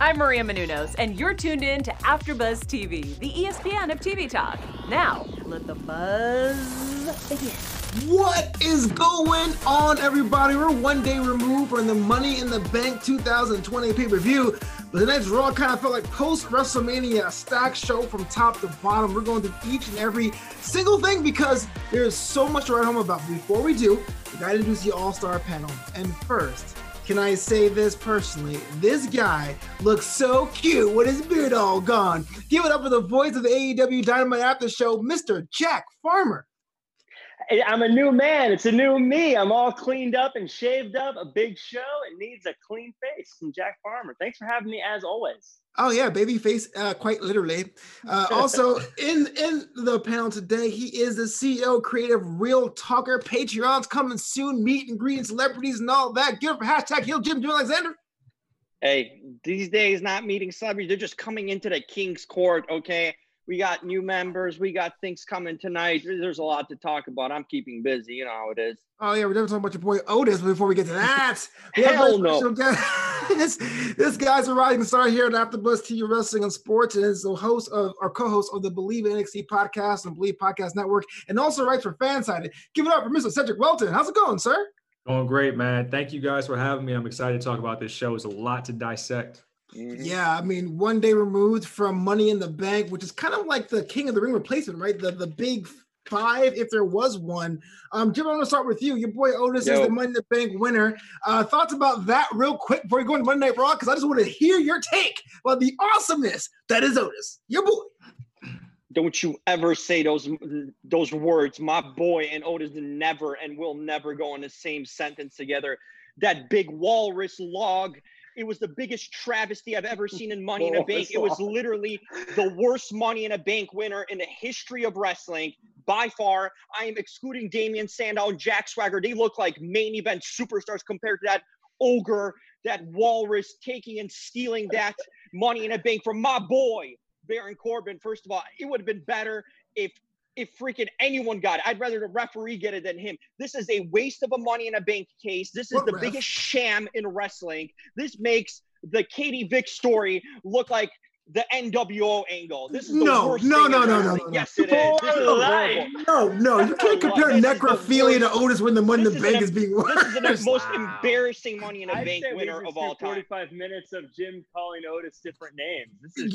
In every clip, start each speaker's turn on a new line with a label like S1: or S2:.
S1: I'm Maria Menounos, and you're tuned in to AfterBuzz TV, the ESPN of TV talk. Now, let the buzz begin.
S2: What is going on, everybody? We're one day removed from the Money in the Bank 2020 pay-per-view, but tonight's Raw kind of felt like post-WrestleMania, a stacked show from top to bottom. We're going through each and every single thing because there's so much to write home about. Before we do, we gotta introduce the All-Star panel. And first, can I say this personally? This guy looks so cute with his beard all gone. Give it up for the voice of the AEW Dynamite After Show, Mr. Jack Farmer.
S3: I'm a new man. It's a new me. I'm all cleaned up and shaved up. A big show. It needs a clean face from Jack Farmer. Thanks for having me as always.
S2: Oh yeah, baby face, quite literally. Also in the panel today, he is the CEO, creative, real talker. Patreon's coming soon. Meet and greeting celebrities and all that. Give it for hashtag Heel Jim Alexander.
S4: Hey, these days not meeting celebrities. They're just coming into the King's Court. Okay. We got new members. We got things coming tonight. There's a lot to talk about. I'm keeping busy. You know how it is.
S2: Oh, yeah. We're never talking about your boy Otis before we get to that.
S4: Hell no.
S2: This guy's a rising star here at AfterBuzz TV Wrestling and Sports, and is the host of, or co-host of the Believe NXT podcast and Believe Podcast Network, and also writes for Fansided. Give it up for Mr. Cedric Welton. How's it going, sir?
S5: Going great, man. Thank you guys for having me. I'm excited to talk about this show. It's a lot to dissect.
S2: Yeah, I mean, one day removed from Money in the Bank, which is kind of like the King of the Ring replacement, right? The big five, if there was one. Jim, I want to start with you. Your boy Otis is the Money in the Bank winner. Thoughts about that real quick before you go into Monday Night Raw? Because I just want to hear your take about the awesomeness that is Otis, your boy.
S4: Don't you ever say those words. My boy and Otis never and will never go in the same sentence together. That big walrus log. It was the biggest travesty I've ever seen in Money in a Bank. It was literally the worst Money in a Bank winner in the history of wrestling. By far, I am excluding Damian Sandow and Jack Swagger. They look like main event superstars compared to that ogre, that walrus taking and stealing that Money in a Bank from my boy, Baron Corbin. First of all, it would have been better if freaking anyone got it. I'd rather the referee get it than him. This is a waste of a Money in a Bank case. This is the biggest sham in wrestling. This makes the Katie Vick story look like the NWO angle. This is the worst thing. No. Yes, it is.
S2: No. You can't compare necrophilia to Otis when the Money in the Bank is being won.
S4: This is the most embarrassing Money in a Bank winner of all time.
S3: 45 minutes of Jim calling Otis different names.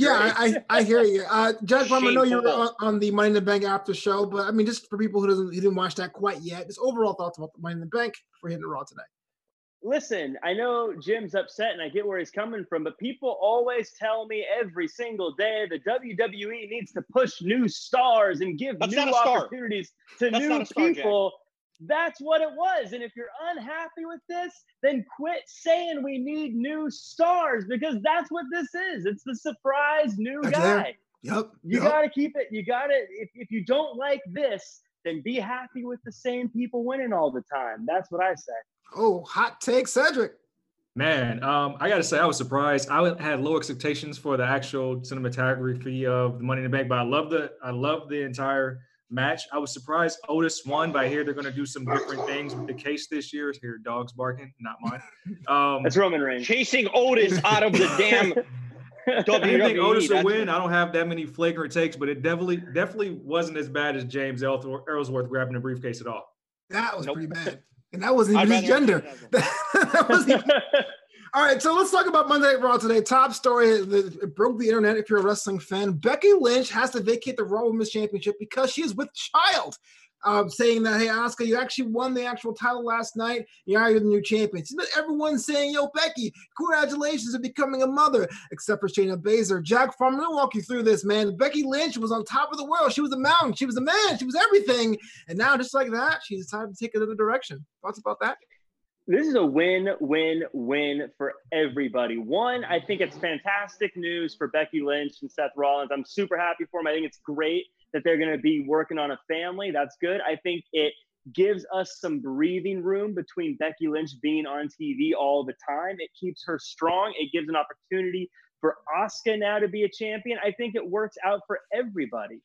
S2: I hear you. Jack Farmer, I know you were on the Money in the Bank after show, but I mean, just for people who didn't watch that quite yet, just overall thoughts about the Money in the Bank for hitting the Raw tonight.
S3: Listen, I know Jim's upset and I get where he's coming from, but people always tell me every single day that WWE needs to push new stars and give new opportunities to new people. That's what it was. And if you're unhappy with this, then quit saying we need new stars, because that's what this is. It's the surprise new guy. You got to keep it. You got to, if you don't like this, then be happy with the same people winning all the time. That's what I say.
S2: Oh, hot take, Cedric.
S5: Man, I got to say, I was surprised. I had low expectations for the actual cinematography of the Money in the Bank, but I love the entire match. I was surprised Otis won, but I hear they're going to do some different things with the case this year. I hear dogs barking, not mine.
S3: That's Roman Reigns.
S4: Chasing Otis out of the damn WWE.
S5: I think Otis will win. I don't have that many flagrant takes, but it definitely wasn't as bad as James Ellsworth grabbing the briefcase at all.
S2: That was pretty bad. And that wasn't even his gender. That wasn't even... All right, so let's talk about Monday Night Raw today. Top story, it broke the internet if you're a wrestling fan. Becky Lynch has to vacate the Raw Women's Championship because she is with child, saying that, hey, Asuka, you actually won the actual title last night. You're the new champion. Everyone's saying, yo, Becky, congratulations on becoming a mother, except for Shayna Baszler. Jack Farmer, I'm going to walk you through this, man. Becky Lynch was on top of the world. She was a mountain. She was a man. She was everything. And now, just like that, she decided to take another direction. Thoughts about that?
S3: This is a win-win-win for everybody. One, I think it's fantastic news for Becky Lynch and Seth Rollins. I'm super happy for them. I think it's great that they're going to be working on a family. That's good. I think it gives us some breathing room between Becky Lynch being on TV all the time. It keeps her strong. It gives an opportunity for Asuka now to be a champion. I think it works out for everybody.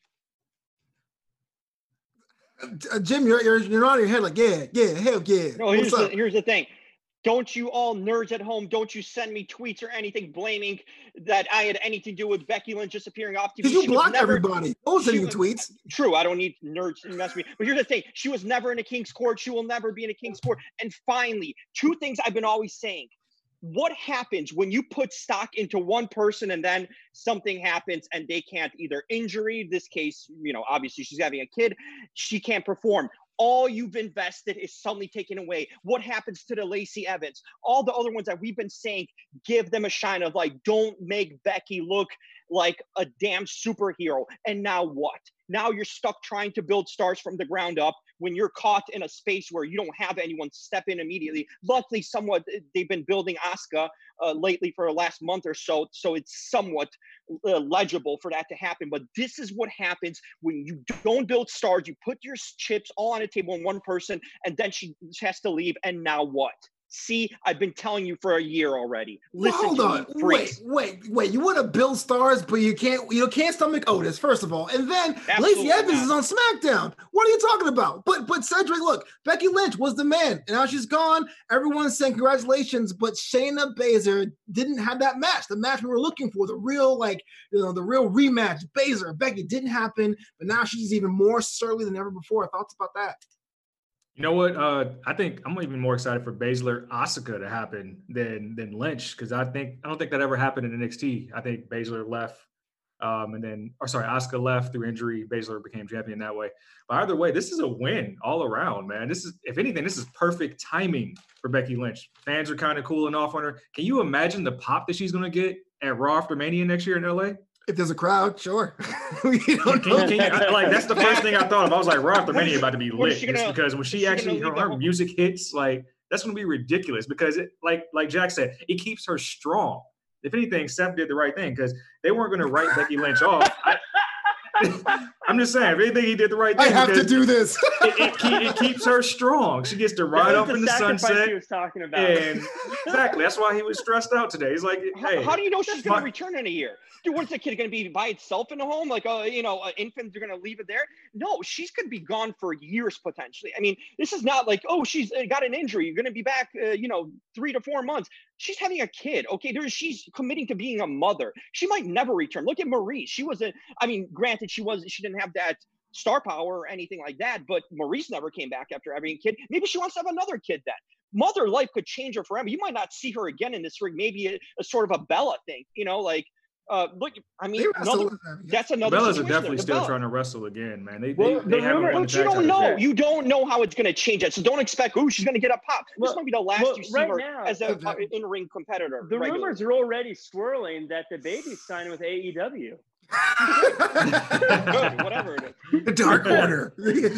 S2: Jim, you're on your head like, yeah, hell yeah.
S4: No, here's the thing. Don't you all nerds at home, don't you send me tweets or anything blaming that I had anything to do with Becky Lynch disappearing off TV.
S2: Because you blocked everybody. Don't send you tweets.
S4: True, I don't need nerds to mess with me. But here's the thing. She was never in a King's Court. She will never be in a King's Court. And finally, two things I've been always saying. What happens when you put stock into one person and then something happens and they can't, either injury, this case, obviously she's having a kid, she can't perform. All you've invested is suddenly taken away. What happens to the Lacey Evans? All the other ones that we've been saying, give them a shine of like, don't make Becky look like a damn superhero. And now what? Now you're stuck trying to build stars from the ground up when you're caught in a space where you don't have anyone step in immediately. Luckily, somewhat they've been building Asuka lately for the last month or so, so it's somewhat legible for that to happen. But this is what happens when you don't build stars. You put your chips all on a table in one person, and then she has to leave. And now what? See, I've been telling you for a year already. Listen,
S2: hold on. Wait. You want to build stars, but you can't stomach Otis, first of all. And then Lacey Evans is on SmackDown. What are you talking about? But Cedric, look, Becky Lynch was the man, and now she's gone. Everyone's saying congratulations, but Shayna Baszler didn't have that match. The match we were looking for, the real rematch. Becky didn't happen, but now she's even more surly than ever before. Thoughts about that?
S5: You know what? I think I'm even more excited for Baszler Asuka to happen than Lynch, because I don't think that ever happened in NXT. I think Baszler left, Asuka left through injury. Baszler became champion that way. But either way, this is a win all around, man. This is, if anything, this is perfect timing for Becky Lynch. Fans are kind of cooling off on her. Can you imagine the pop that she's going to get at Raw after Mania next year in LA?
S2: If there's a crowd, sure.
S5: That's the first thing I thought of. I was like, Raw after Mania about to be lit. Because when she actually, her music hits, like, that's going to be ridiculous, because it, like Jack said, it keeps her strong. If anything, Seth did the right thing, because they weren't going to write Becky Lynch off. I'm just saying, if anything, he did the right thing.
S2: I have to do this.
S5: It keeps her strong. She gets to ride up in the sunset.
S3: He was talking about.
S5: And exactly, that's why he was stressed out today. He's like, hey.
S4: How do you know she's going to return in a year? Dude, what's the kid going to be by itself in a home? Like, infants are going to leave it there? No, she's going to be gone for years potentially. I mean, this is not like, oh, she's got an injury. You're going to be back, 3 to 4 months. She's having a kid. Okay, she's committing to being a mother. She might never return. Look at Maurice. She wasn't. I mean, granted, she didn't have that star power or anything like that. But Maurice never came back after having a kid. Maybe she wants to have another kid then. Mother life could change her forever. You might not see her again in this ring. Maybe a sort of a Bella thing. Look, I mean, that's another.
S5: Bellas are definitely still trying to wrestle again, man. They
S4: haven't won the tag titles. You don't know how it's going to change it. So don't expect, she's going to get a pop. This might be the last you see her as an in-ring competitor.
S3: The rumors are already swirling that the baby's signing with AEW.
S4: Good, whatever it is.
S2: The Dark Order.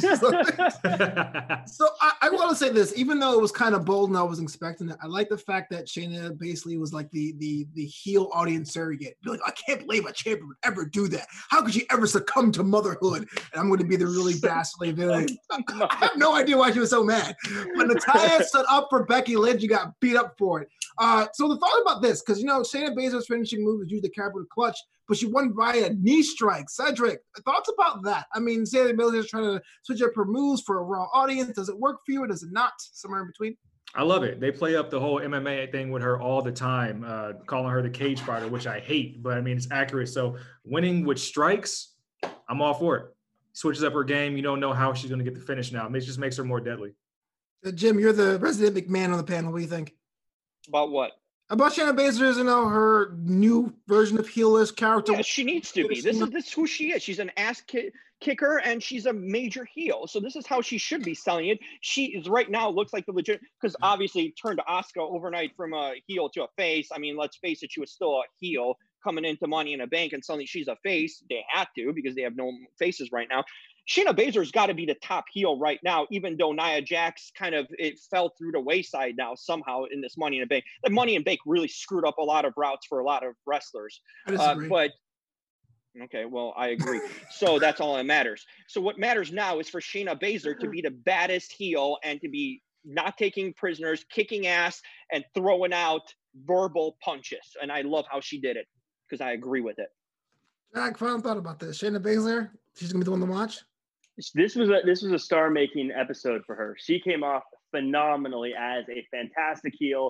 S2: So I want to say this, even though it was kind of bold and I was expecting it, I like the fact that Shayna basically was like the heel audience surrogate. Be like, I can't believe a champion would ever do that. How could she ever succumb to motherhood? And I'm going to be the really dastardly villain. I have no idea why she was so mad. When Natalya stood up for Becky Lynch, you got beat up for it. So the thought about this, because Shayna Baszler's finishing move is usually the Capra clutch, but she won via knee strike. Cedric, thoughts about that? I mean, Shayna Baszler's trying to switch up her moves for a Raw audience. Does it work for you or does it not? Somewhere in between?
S5: I love it. They play up the whole MMA thing with her all the time, calling her the cage fighter, which I hate, but I mean, it's accurate. So winning with strikes, I'm all for it. Switches up her game. You don't know how she's going to get the finish now. It just makes her more deadly.
S2: Jim, you're the resident McMahon on the panel. What do you think?
S4: About what?
S2: About Shayna Baszler's, her new version of heelish character.
S4: Yeah, she neneeds to be. This is who she is. She's an ass kicker, and she's a major heel. So this is how she should be selling it. She is right now looks like the legit, because obviously turned Asuka overnight from a heel to a face. I mean, let's face it, she was still a heel coming into Money in a Bank, and suddenly she's a face. They had to, because they have no faces right now. Shayna Baszler's got to be the top heel right now, even though Nia Jax it fell through the wayside now somehow in this Money in a Bank. The Money in a Bank really screwed up a lot of routes for a lot of wrestlers. But okay, well, I agree. So that's all that matters. So what matters now is for Shayna Baszler to be the baddest heel and to be not taking prisoners, kicking ass, and throwing out verbal punches. And I love how she did it, because I agree with it.
S2: Jack, final thought about this. Shayna Baszler, she's gonna be the one to watch.
S3: This was a star-making episode for her. She came off phenomenally as a fantastic heel.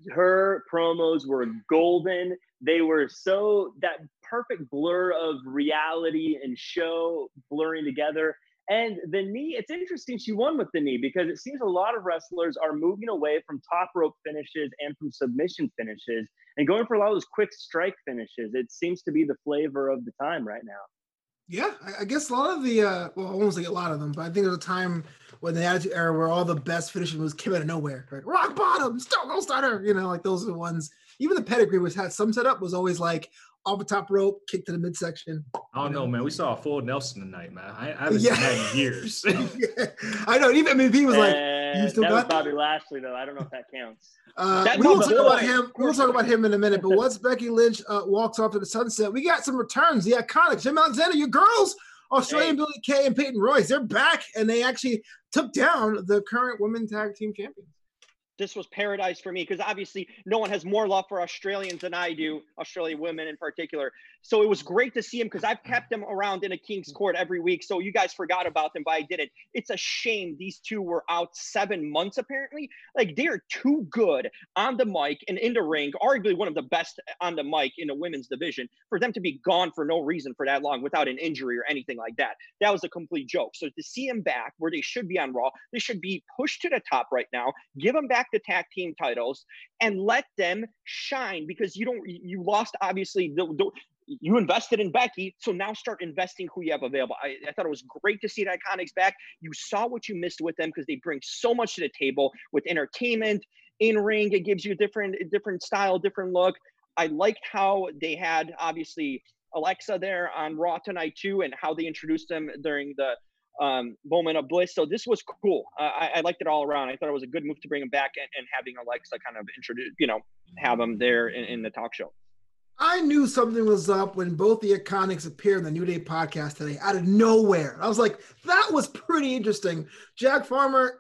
S3: Her promos were golden. They were so that perfect blur of reality and show blurring together. And the knee, it's interesting she won with the knee because it seems a lot of wrestlers are moving away from top rope finishes and from submission finishes and going for a lot of those quick strike finishes. It seems to be the flavor of the time right now.
S2: Yeah, I guess a lot of the, well, I won't say a lot of them, but I think there's a time when the Attitude Era where all the best finishing moves came out of nowhere, right? Rock bottom, Stone Cold Stunner, like those are the ones. Even the pedigree, which had some setup, was always like off the top rope, kick to the midsection.
S5: I don't know, man. We saw a full Nelson tonight, man. I haven't seen that in years.
S2: Yeah. I know. Even MVP was like, "You still
S3: that
S2: got
S3: was Bobby Lashley, though. I don't know if that counts."
S2: We'll talk about him. We'll talk about him in a minute. But once Becky Lynch walks off to the sunset, we got some returns. The Iconics, Jim Alexander, your girls, Australian Billie Kay and Peyton Royce, they're back, and they actually took down the current women's tag team champions.
S4: This was paradise for me because obviously no one has more love for Australians than I do, Australian women in particular. So it was great to see him because I've kept them around in a King's Court every week. So you guys forgot about them, but I didn't. It's a shame these two were out 7 months apparently. Like they're too good on the mic and in the ring, arguably one of the best on the mic in the women's division, for them to be gone for no reason for that long without an injury or anything like that. That was a complete joke. So to see them back where they should be on Raw, they should be pushed to the top right now, give them back the tag team titles and let them shine because you lost obviously you invested in Becky, so now start investing who you have available. I thought it was great to see the Iconics back. You saw what you missed with them because they bring so much to the table with entertainment, in ring. It gives you a different style, different look. I liked how they had obviously Alexa there on Raw tonight too, and how they introduced them during the moment of bliss. So this was cool. I liked it all around. I thought it was a good move to bring him back and having Alexa kind of introduce, have him there in the talk show.
S2: I knew something was up when both the Iconics appeared in the New Day podcast today out of nowhere. I was like, that was pretty interesting. Jack Farmer,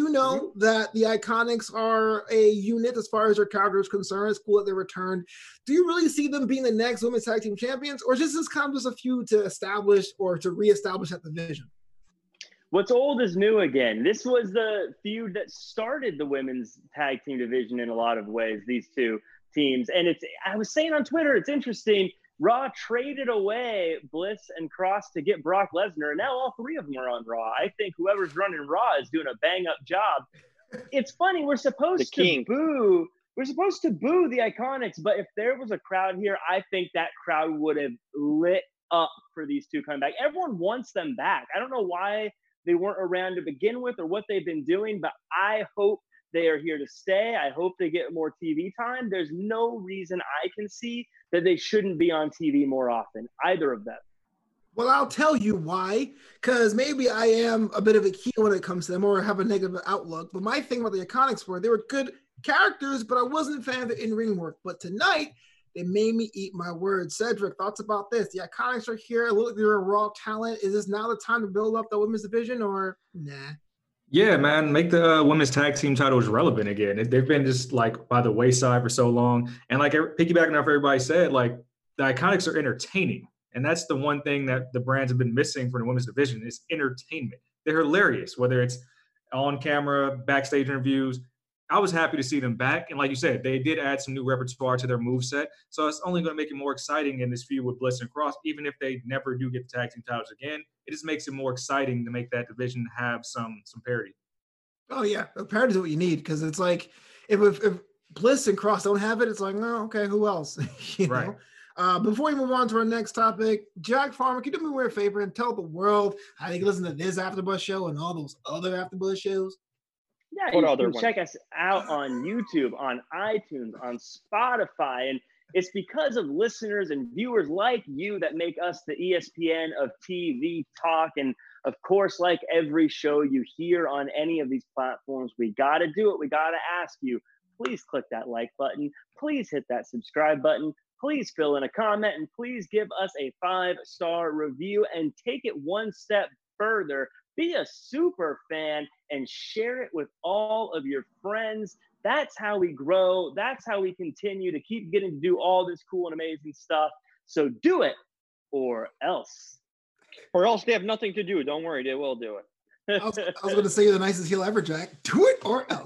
S2: that the Iconics are a unit as far as their character is concerned. It's cool that they returned. Do you really see them being the next women's tag team champions, or is this kind of just a feud to establish or to reestablish that division?
S3: What's old is new again. This was the feud that started the women's tag team division in a lot of ways, these two teams. And I was saying on Twitter, it's interesting. Raw traded away Bliss and Cross to get Brock Lesnar, and now all three of them are on Raw. I think whoever's running Raw is doing a bang-up job. It's funny, we're supposed to boo the Iconics, but if there was a crowd here, I think that crowd would have lit up for these two coming back. Everyone wants them back. I don't know why they weren't around to begin with or what they've been doing, but I hope they are here to stay. I hope they get more TV time. There's no reason I can see that they shouldn't be on TV more often, either of them.
S2: Well, I'll tell you why, because maybe I am a bit of a heel when it comes to them or have a negative outlook. But my thing about the Iconics were they were good characters, but I wasn't a fan of the in-ring work. But tonight, they made me eat my words. Cedric, thoughts about this? The Iconics are here. Look like they're a raw talent. Is this now the time to build up the women's division or nah?
S5: Yeah, man, make the women's tag team titles relevant again. They've been just like by the wayside for so long. And like piggybacking off everybody said, like the Iconics are entertaining. And that's the one thing that the brands have been missing for the women's division is entertainment. They're hilarious, whether it's on camera, backstage interviews. I was happy to see them back. And like you said, they did add some new repertoire to their moveset. So it's only going to make it more exciting in this feud with Bliss and Cross, even if they never do get the tag team titles again. It just makes it more exciting to make that division have some parity.
S2: Oh, yeah. Parity is what you need because it's like if Bliss and Cross don't have it, it's like, no, okay, who else?
S5: Right.
S2: Before we move on to our next topic, Jack Farmer, can you do me a favor and tell the world how they can listen to this AfterBuzz show and all those other AfterBuzz shows?
S3: Yeah, you can check us out on YouTube, on iTunes, on Spotify. And it's because of listeners and viewers like you that make us the ESPN of TV talk. And of course, like every show you hear on any of these platforms, we got to do it. We got to ask you, please click that like button. Please hit that subscribe button. Please fill in a comment and please give us a 5-star review and take it one step further. Be a super fan and share it with all of your friends. That's how we grow. That's how we continue to keep getting to do all this cool and amazing stuff. So do it or else.
S4: Or else they have nothing to do. Don't worry, they will do it.
S2: was going to say you're the nicest heel ever, Jack. Do it or else.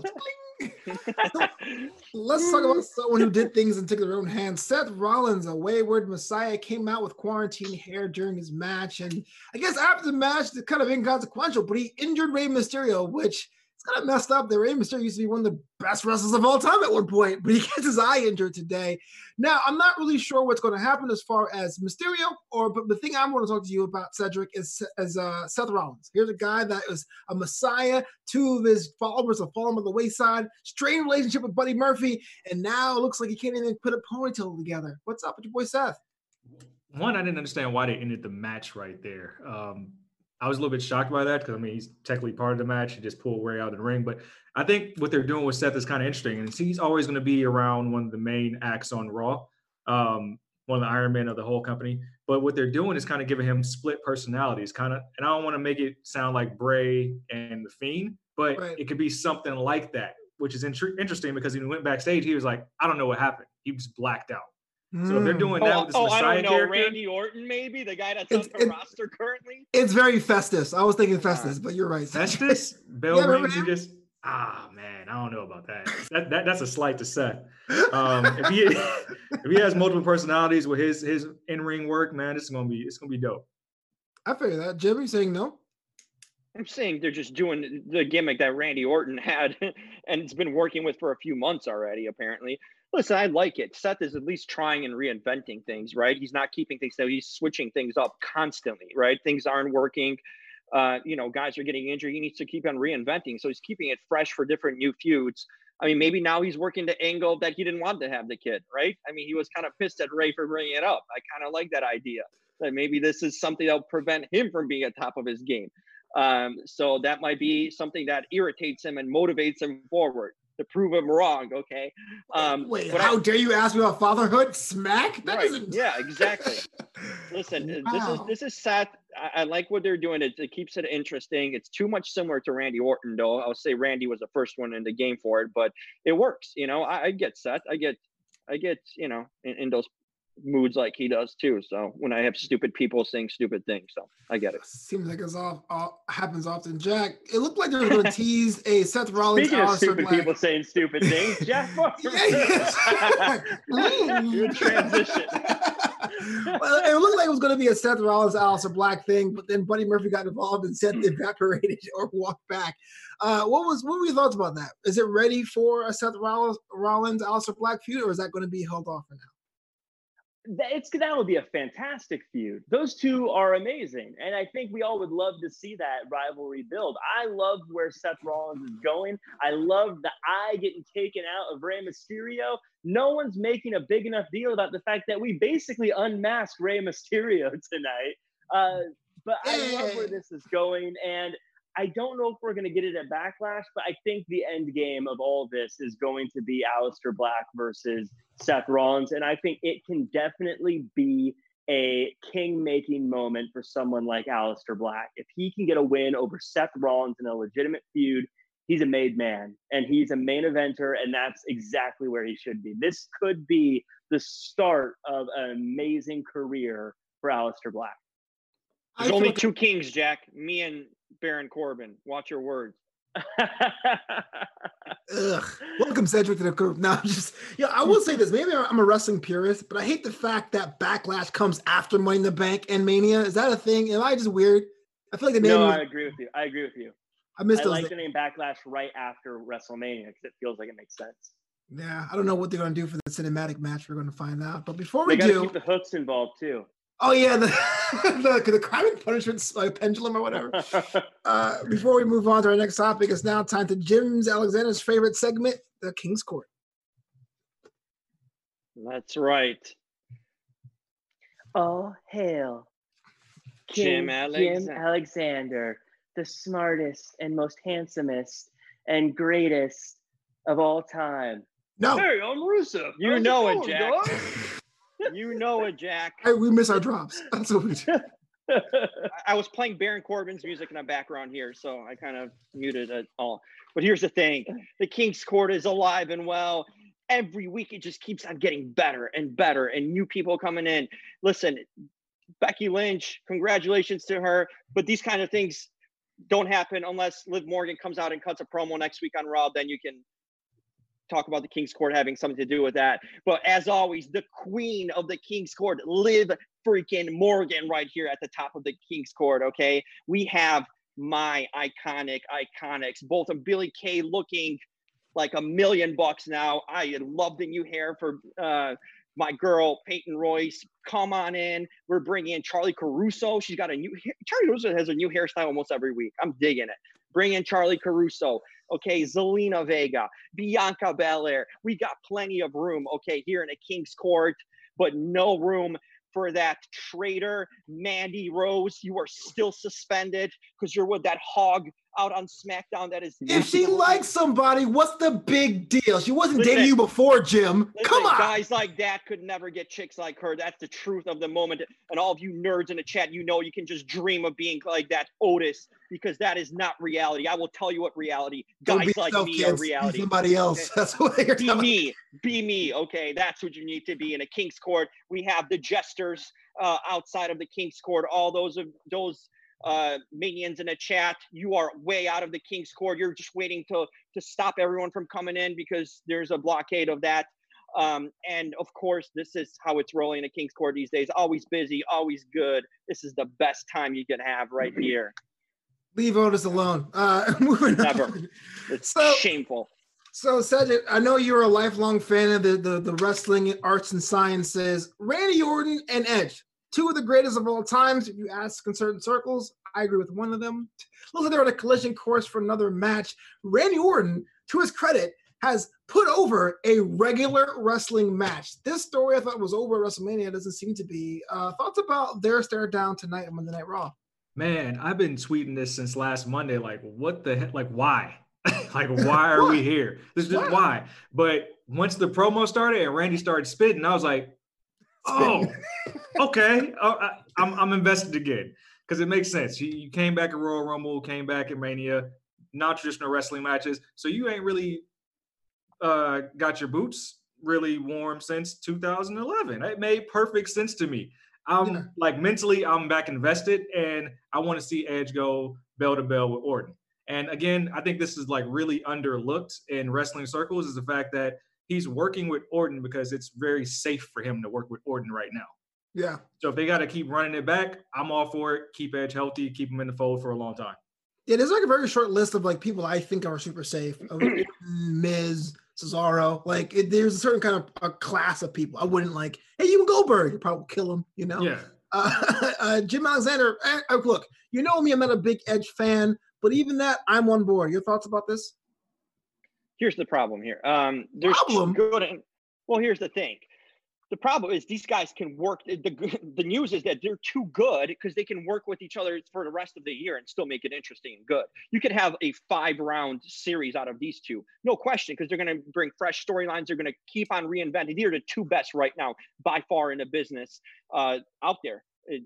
S2: Let's talk about someone who did things and took their own hands. Seth Rollins, a wayward messiah, came out with quarantine hair during his match. And I guess after the match, it's kind of inconsequential, but he injured Rey Mysterio, which it's kind of messed up. That Rey Mysterio used to be one of the best wrestlers of all time at one point, but he gets his eye injured today. Now, I'm not really sure what's going to happen as far as Mysterio, but the thing I want to talk to you about, Cedric, is Seth Rollins. Here's a guy that is a messiah. Two of his followers have fallen by the wayside. Strained relationship with Buddy Murphy, and now it looks like he can't even put a ponytail together. What's up with your boy Seth?
S5: One, I didn't understand why they ended the match right there. I was a little bit shocked by that because, I mean, he's technically part of the match. He just pulled Rey out of the ring. But I think what they're doing with Seth is kind of interesting. And he's always going to be around one of the main acts on Raw, one of the Iron Men of the whole company. But what they're doing is kind of giving him split personalities, and I don't want to make it sound like Bray and The Fiend, but It could be something like that, which is interesting because when he went backstage, he was like, I don't know what happened. He was blacked out. So if they're doing that with this Messiah
S4: I don't know,
S5: character,
S4: Randy Orton, maybe the guy that's on the roster currently.
S2: It's very Festus. I was thinking Festus, but you're right.
S5: Festus, bell rings. You just man, I don't know about that. That's a slight to Seth. If he has multiple personalities with his in-ring work, man, it's gonna be dope.
S2: I figure that. Jim, you saying no?
S4: I'm saying they're just doing the gimmick that Randy Orton had, and it's been working with for a few months already, apparently. Listen, I like it. Seth is at least trying and reinventing things, right? He's not keeping things, so he's switching things up constantly, right? Things aren't working. Guys are getting injured. He needs to keep on reinventing. So he's keeping it fresh for different new feuds. I mean, maybe now he's working the angle that he didn't want to have the kid, right? I mean, he was kind of pissed at Rey for bringing it up. I kind of like that idea, that maybe this is something that'll prevent him from being at top of his game. So that might be something that irritates him and motivates him forward to prove him wrong. Okay.
S2: Wait, how dare you ask me about fatherhood? Smack? That
S4: right.
S2: doesn't.
S4: Yeah, exactly. Listen, wow. This is Seth. I like what they're doing. It keeps it interesting. It's too much similar to Randy Orton, though. I would say Randy was the first one in the game for it, but it works. I get Seth. I get, in those moods like he does too. So when I have stupid people saying stupid things, so I get it.
S2: Seems like it's all happens often. Jack, it looked like they were going to tease a Seth Rollins.
S3: Speaking of stupid people saying stupid things, Jack Farmer. Good transition.
S2: Well, it looked like it was going to be a Seth Rollins, Aleister Black thing, but then Buddy Murphy got involved and Seth evaporated or walked back. What were your thoughts about that? Is it ready for a Seth Rollins, Aleister Black feud, or is that going to be held off for now?
S3: That would be a fantastic feud. Those two are amazing, and I think we all would love to see that rivalry build. I love where Seth Rollins is going. I love the eye getting taken out of Rey Mysterio. No one's making a big enough deal about the fact that we basically unmasked Rey Mysterio tonight. But I love where this is going, and I don't know if we're going to get it at Backlash, but I think the end game of all this is going to be Aleister Black versus Seth Rollins. And I think it can definitely be a king-making moment for someone like Aleister Black. If he can get a win over Seth Rollins in a legitimate feud, he's a made man and he's a main eventer, and that's exactly where he should be. This could be the start of an amazing career for Aleister Black.
S4: There's only two kings, Jack. Me and Baron Corbin. Watch your words.
S2: Ugh. Welcome, Cedric, to the group. No, I will say this. Maybe I'm a wrestling purist, but I hate the fact that Backlash comes after Money in the Bank and Mania. Is that a thing? Am I just weird? I feel like the name.
S3: No, I agree with you. I like the name Backlash right after WrestleMania because it feels like it makes sense.
S2: Yeah, I don't know what they're going to do for the cinematic match. We're going to find out. But before
S3: we keep the hooks involved too.
S2: Oh yeah, the crime and punishment pendulum or whatever. Before we move on to our next topic, it's now time to Jim's Alexander's favorite segment, the King's Court.
S3: That's right. Oh hail, Jim Alexander, the smartest and most handsomest and greatest of all time.
S2: No,
S3: hey, I'm Rusev.
S4: You know it, Jack. You know it, Jack.
S2: Hey, we miss our drops. That's what we do.
S4: I was playing Baron Corbin's music in the background here, so I kind of muted it all. But here's the thing. The King's Court is alive and well. Every week it just keeps on getting better and better and new people coming in. Listen, Becky Lynch, congratulations to her. But these kind of things don't happen unless Liv Morgan comes out and cuts a promo next week on Raw. Then you can talk about the King's Court having something to do with that. But as always, the queen of the King's Court, Liv freaking Morgan, right here at the top of the King's Court. Okay, we have my iconics, both of Billie Kay looking like $1 million now. I love the new hair for my girl Peyton Royce. Come on in. We're bringing in Charlie Caruso. She's got Charlie Caruso has a new hairstyle almost every week. I'm digging it. Bring in Charlie Caruso. Okay, Zelina Vega, Bianca Belair. We got plenty of room, okay, here in the King's Court, but no room for that traitor, Mandy Rose. You are still suspended because you're with that hog out on SmackDown. That is.
S2: If she likes somebody, what's the big deal? She wasn't dating you before, Jim. Come on.
S4: Guys like that could never get chicks like her. That's the truth of the moment. And all of you nerds in the chat, you can just dream of being like that, Otis, because that is not reality. I will tell you what reality. Guys like me are reality.
S2: Be somebody else. Okay? That's what you're
S4: telling me. Be me. Okay, that's what you need to be in a King's Court. We have the jesters outside of the King's Court. All those minions in the chat, you are way out of the King's Court. You're just waiting to stop everyone from coming in because there's a blockade of that. And of course, this is how it's rolling in the King's Court these days. Always busy, always good. This is the best time you can have right here.
S2: Leave Otis alone.
S4: Never. It's shameful.
S2: So, Cedric, I know you're a lifelong fan of the wrestling arts and sciences. Randy Orton and Edge, two of the greatest of all times. If you ask in certain circles, I agree with one of them. Looks like they're on a collision course for another match. Randy Orton, to his credit, has put over a regular wrestling match. This story I thought was over at WrestleMania doesn't seem to be. Thoughts about their stare down tonight on Monday Night Raw?
S5: Man, I've been tweeting this since last Monday. Like, what the heck? Like, why? Like, why are we here? This is just why. But once the promo started and Randy started spitting, I was like, oh, okay. I'm invested again because it makes sense. You came back at Royal Rumble, came back at Mania, non-traditional wrestling matches. So you ain't really got your boots really warm since 2011. It made perfect sense to me. I'm like mentally, I'm back invested, and I want to see Edge go bell to bell with Orton. And again, I think this is like really underlooked in wrestling circles is the fact that he's working with Orton because it's very safe for him to work with Orton right now.
S2: Yeah.
S5: So if they got to keep running it back, I'm all for it. Keep Edge healthy, keep him in the fold for a long time.
S2: Yeah, there's like a very short list of like people I think are super safe. Miz, Cesaro, like there's a certain kind of a class of people. I wouldn't like, hey, even Goldberg, you'd probably kill him, Yeah. Jim Alexander, look, me, I'm not a big Edge fan, but even that, I'm on board. Your thoughts about this?
S4: Here's the problem here. There's good. Well, here's the thing. The problem is these guys can work. The news is that they're too good because they can work with each other for the rest of the year and still make it interesting and good. You could have a 5-round series out of these two. No question, because they're going to bring fresh storylines. They're going to keep on reinventing. They're the two best right now by far in the business out there.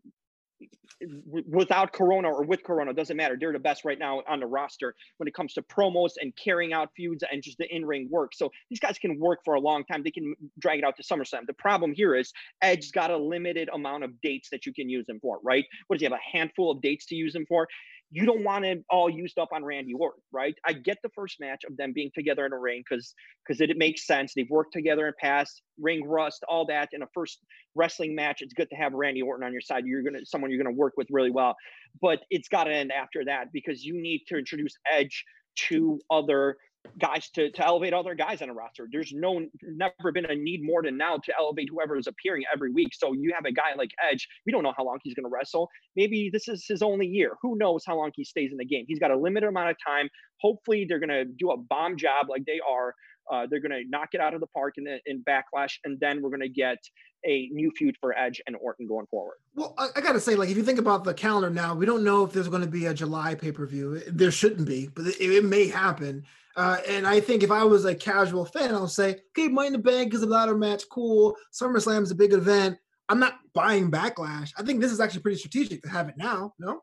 S4: Without Corona or with Corona, doesn't matter. They're the best right now on the roster when it comes to promos and carrying out feuds and just the in-ring work. So these guys can work for a long time. They can drag it out to SummerSlam. The problem here is Edge's got a limited amount of dates that you can use him for, right? What does he have, a handful of dates to use him for? You don't want it all used up on Randy Orton, right? I get the first match of them being together in a ring because it makes sense. They've worked together in past, ring rust, all that. In a first wrestling match, it's good to have Randy Orton on your side. Someone you're gonna work with really well. But it's got to end after that because you need to introduce Edge to other guys to elevate other guys on a roster. There's never been a need more than now to elevate whoever is appearing every week. So you have a guy like Edge. We don't know how long he's going to wrestle. Maybe this is his only year. Who knows how long he stays in the game? He's got a limited amount of time. Hopefully they're going to do a bomb job like they are. They're going to knock it out of the park in Backlash, and then we're going to get a new feud for Edge and Orton going forward.
S2: Well, I got to say, like, if you think about the calendar now, we don't know if there's going to be a July pay-per-view. There shouldn't be, but it may happen. And I think if I was a casual fan, I'll say, okay, Money in the Bank is a ladder match, cool. SummerSlam is a big event. I'm not buying Backlash. I think this is actually pretty strategic to have it now, no?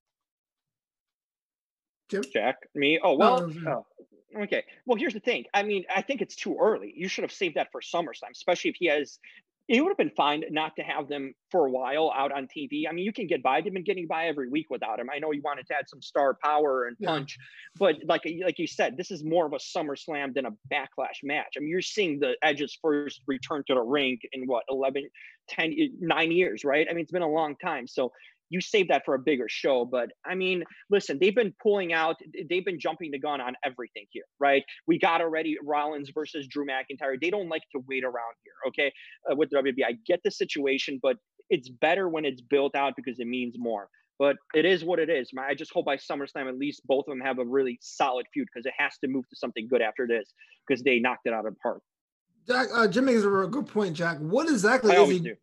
S2: Jim?
S4: Jack? Me? Oh, well, okay. Well, here's the thing. I mean, I think it's too early. You should have saved that for SummerSlam, especially if he has it would have been fine not to have them for a while out on TV. I mean, you can get by. They've been getting by every week without him. I know you wanted to add some star power and punch, but like you said, this is more of a SummerSlam than a Backlash match. I mean, you're seeing the Edge's first return to the ring in what, 9 years, right? I mean, it's been a long time. So you save that for a bigger show. But I mean, listen, they've been jumping the gun on everything here, right? We got already Rollins versus Drew McIntyre. They don't like to wait around here, okay? With the WWE, I get the situation, but it's better when it's built out because it means more. But it is what it is. I just hope by SummerSlam, at least both of them have a really solid feud, because it has to move to something good after this, because they knocked it out of the park.
S2: Jack, Jim makes a good point, Jack. What exactly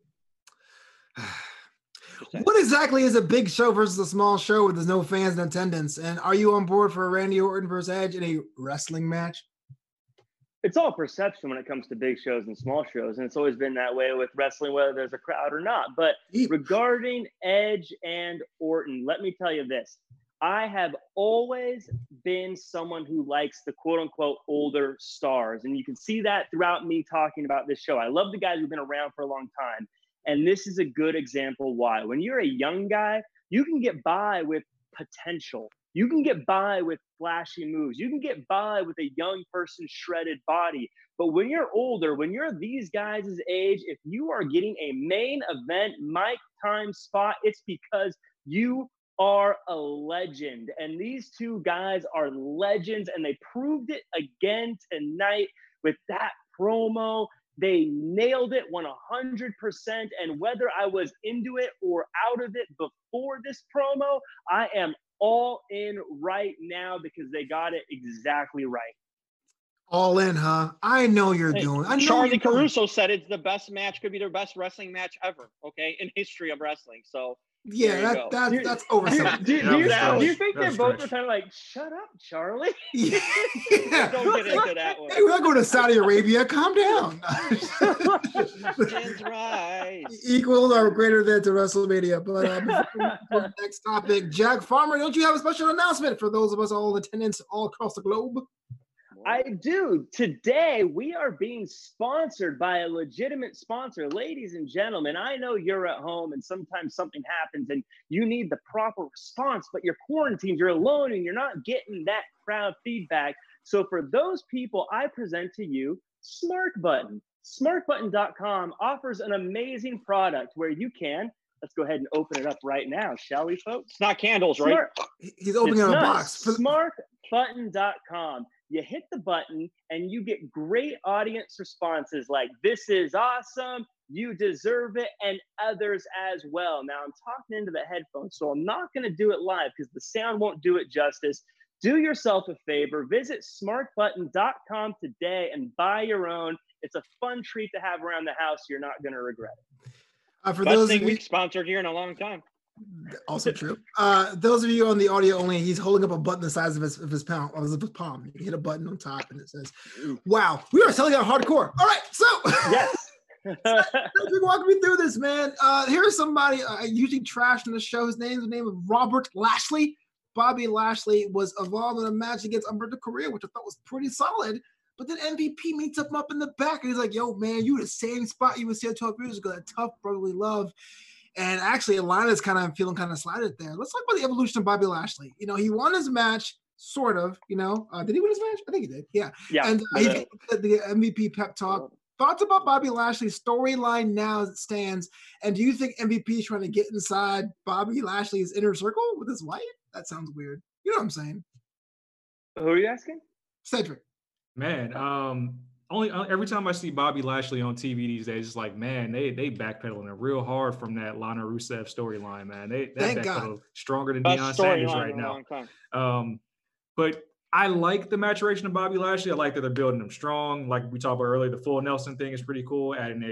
S2: What exactly is a big show versus a small show where there's no fans in attendance? And are you on board for Randy Orton versus Edge in a wrestling match?
S3: It's all perception when it comes to big shows and small shows. And it's always been that way with wrestling, whether there's a crowd or not. But regarding Edge and Orton, let me tell you this. I have always been someone who likes the quote unquote older stars. And you can see that throughout me talking about this show. I love the guys who've been around for a long time. And this is a good example why. When you're a young guy, you can get by with potential. You can get by with flashy moves. You can get by with a young person's shredded body. But when you're older, when you're these guys' age, if you are getting a main event mic time spot, it's because you are a legend. And these two guys are legends, and they proved it again tonight with that promo. They nailed it 100%. And whether I was into it or out of it before this promo, I am all in right now because they got it exactly right.
S2: All in, huh? I know you're doing. I know
S4: Charlie Caruso said it's the best match, could be their best wrestling match ever, okay, in history of wrestling. So
S2: yeah, that's overselling.
S3: Do you think they're both are kind of like, shut up, Charlie?
S2: Yeah.
S4: Don't get into that one.
S2: Hey, we're not going to Saudi Arabia. Calm down. Equal or greater than to WrestleMania. But next topic, Jack Farmer, don't you have a special announcement for those of us all in attendance all across the globe?
S3: I do. Today, we are being sponsored by a legitimate sponsor. Ladies and gentlemen, I know you're at home and sometimes something happens and you need the proper response, but you're quarantined, you're alone, and you're not getting that crowd feedback. So for those people, I present to you SmartButton. SmartButton.com offers an amazing product where you can, let's go ahead and open it up right now, shall we, folks?
S4: It's not candles, right?
S2: He's opening a box.
S3: SmartButton.com. You hit the button and you get great audience responses like, this is awesome, you deserve it, and others as well. Now, I'm talking into the headphones, so I'm not going to do it live because the sound won't do it justice. Do yourself a favor. Visit smartbutton.com today and buy your own. It's a fun treat to have around the house. You're not going to regret it.
S2: For
S4: Best
S2: those
S4: thing we've sponsored here in a long time.
S2: Also true. Those of you on the audio only, he's holding up a button the size of his palm. You can hit a button on top and it says, wow, we are selling out hardcore. All right, so
S3: yes.
S2: Walk me through this, man. Here's somebody usually trashed in the show. His name is Robert Lashley. Bobby Lashley was involved in a match against Humberto Carrillo, which I thought was pretty solid. But then MVP meets him up in the back and he's like, yo, man, you the same spot you was here 12 years ago. That tough brotherly love. And actually, Alana's kind of feeling kind of slighted there. Let's talk about the evolution of Bobby Lashley. You know, he won his match, sort of, you know. Did he win his match? I think he did. Yeah. And he did the MVP pep talk. Thoughts about Bobby Lashley's storyline now as it stands? And do you think MVP is trying to get inside Bobby Lashley's inner circle with his wife? That sounds weird. You know what I'm saying?
S3: Who are you asking?
S2: Cedric.
S5: Man, every time I see Bobby Lashley on TV these days, it's like, man, they backpedaling it real hard from that Lana Rusev storyline, man. They backpedal stronger than Deion Sanders right now. But I like the maturation of Bobby Lashley. I like that they're building him strong. Like we talked about earlier, the full Nelson thing is pretty cool, adding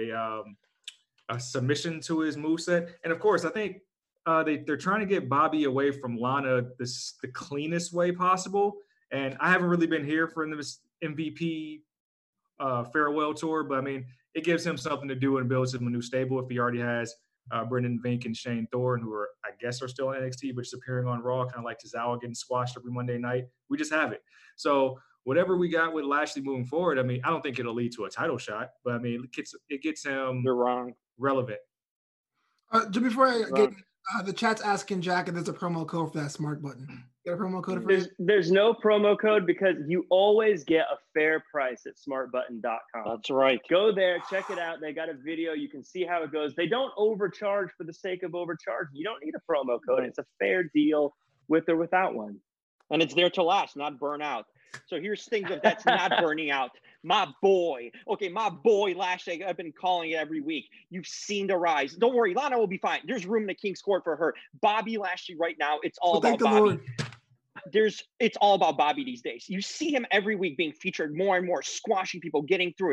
S5: a submission to his moveset. And of course, I think they're trying to get Bobby away from Lana the cleanest way possible. And I haven't really been here for this MVP farewell tour, but I mean, it gives him something to do and builds him a new stable if he already has Brendan Vink and Shane Thorne, who I guess are still in NXT, but just appearing on Raw, kind of like Tozawa getting squashed every Monday night. We just have it. So whatever we got with Lashley moving forward, I mean, I don't think it'll lead to a title shot, but I mean, it gets him
S4: You're wrong.
S5: relevant.
S2: Just before I get the chat's asking Jack if there's a promo code for that smart button. Get a promo code for it?
S3: There's no promo code because you always get a fair price at smartbutton.com.
S4: That's right.
S3: Go there, check it out. They got a video. You can see how it goes. They don't overcharge for the sake of overcharging. You don't need a promo code. It's a fair deal with or without one.
S4: And it's there to last, not burn out. So here's things that's not burning out. My boy. Okay, my boy Lashley. I've been calling it every week. You've seen the rise. Don't worry, Lana will be fine. There's room in the King's Court for her. Bobby Lashley right now, it's all about Bobby. It's all about Bobby these days. You see him every week being featured more and more, squashing people, getting through it.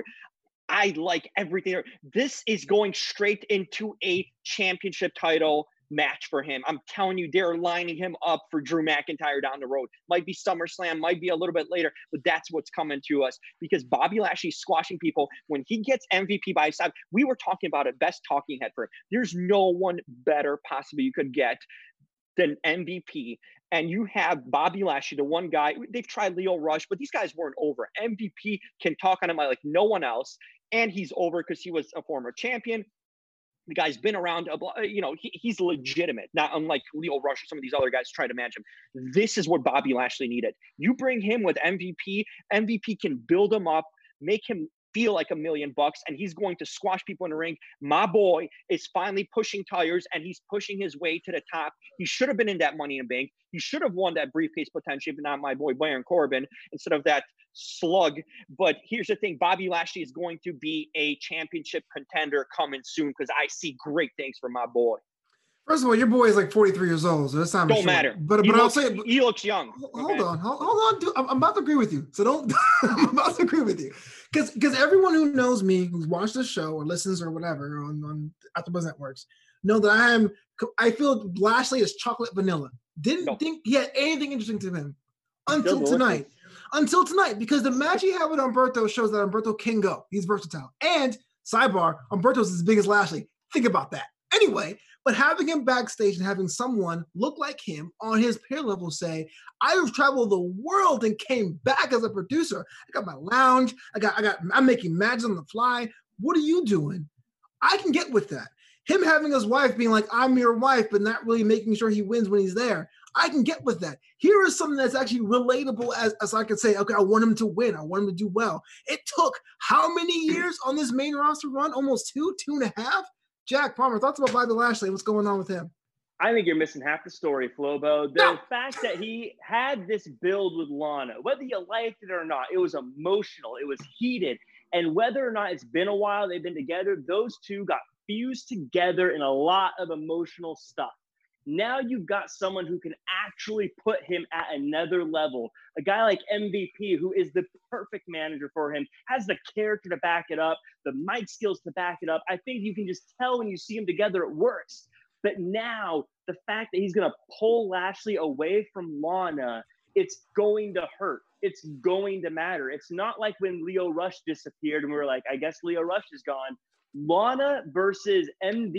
S4: I like everything. This is going straight into a championship title match for him. I'm telling you, they're lining him up for Drew McIntyre down the road. Might be SummerSlam, might be a little bit later, but that's what's coming to us because Bobby Lashley's squashing people. When he gets MVP by his side, we were talking about it, best talking head for him. There's no one better possibly you could get than MVP. And you have Bobby Lashley, the one guy, they've tried Leo Rush, but these guys weren't over. MVP can talk on him like no one else. And he's over because he was a former champion. The guy's been around, he's legitimate, not unlike Leo Rush or some of these other guys try to manage him. This is what Bobby Lashley needed. You bring him with MVP, MVP can build him up, make him feel like $1 million, and he's going to squash people in the ring. My boy is finally pushing tires, and he's pushing his way to the top. He should have been in that Money in the Bank. He should have won that briefcase potentially, but not my boy Baron Corbin instead of that slug. But here's the thing, Bobby Lashley is going to be a championship contender coming soon because I see great things for my boy.
S2: First of all, your boy is like 43 years old, so that's not
S4: don't matter.
S2: But I'll say
S4: he looks young.
S2: Hold on, dude. I'm about to agree with you. So don't. I'm about to agree with you because everyone who knows me, who's watched the show or listens or whatever on AfterBuzz Networks, know that I feel Lashley is chocolate vanilla. Didn't think he had anything interesting to him until tonight. Until tonight, because the match he had with Humberto shows that Humberto can go. He's versatile. And sidebar, Humberto's as big as Lashley. Think about that. Anyway, but having him backstage and having someone look like him on his peer level say, I've traveled the world and came back as a producer. I got my lounge. I'm making matches on the fly. What are you doing? I can get with that. Him having his wife being like, I'm your wife, but not really making sure he wins when he's there. I can get with that. Here is something that's actually relatable as I could say, okay, I want him to win. I want him to do well. It took how many years on this main roster run? Almost 2.5? Jack Palmer, thoughts about Bobby Lashley? What's going on with him?
S3: I think you're missing half the story, Flobo. The fact that he had this build with Lana, whether you liked it or not, it was emotional. It was heated. And whether or not it's been a while they've been together, those two got fused together in a lot of emotional stuff. Now you've got someone who can actually put him at another level. A guy like MVP, who is the perfect manager for him, has the character to back it up, the mic skills to back it up. I think you can just tell when you see them together, it works. But now the fact that he's going to pull Lashley away from Lana, it's going to hurt. It's going to matter. It's not like when Leo Rush disappeared and we were like, I guess Leo Rush is gone. Lana versus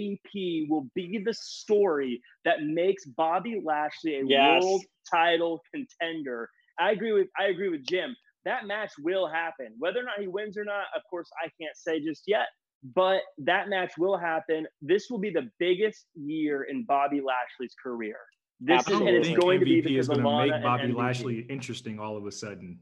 S3: MVP will be the story that makes Bobby Lashley a world title contender. I agree with Jim. That match will happen. Whether or not he wins or not, of course, I can't say just yet. But that match will happen. This will be the biggest year in Bobby Lashley's career.
S5: This is, and it's going MVP to be because of Lana make Bobby Lashley interesting all of a sudden.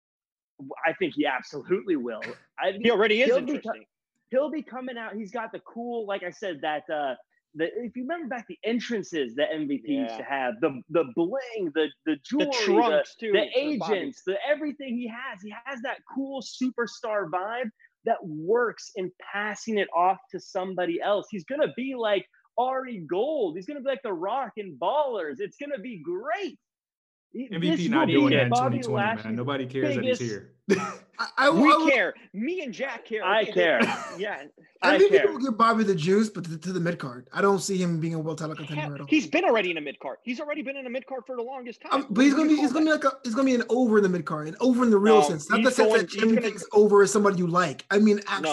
S3: I think he absolutely will.
S4: He already is interesting.
S3: He'll be coming out. He's got the cool, like I said, that if you remember back the entrances that MVP used to have, the bling, the jewelry,
S4: the trunks too,
S3: the agents, the everything he has that cool superstar vibe that works in passing it off to somebody else. He's gonna be like Ari Gold. He's gonna be like The Rock in Ballers. It's gonna be great.
S5: MVP not doing that in 2020, man. Nobody cares that he's here.
S4: We care. Me and Jack care.
S3: I care. Yeah.
S2: MVP will give Bobby the juice, but to the mid card. I don't see him being a world title contender at all.
S4: He's been already in a mid card. He's already been in a mid card for the longest time.
S2: But he's gonna be an over in the mid card, and over in the real sense. Not the sense that MVP is over as somebody you like. I mean, actually over.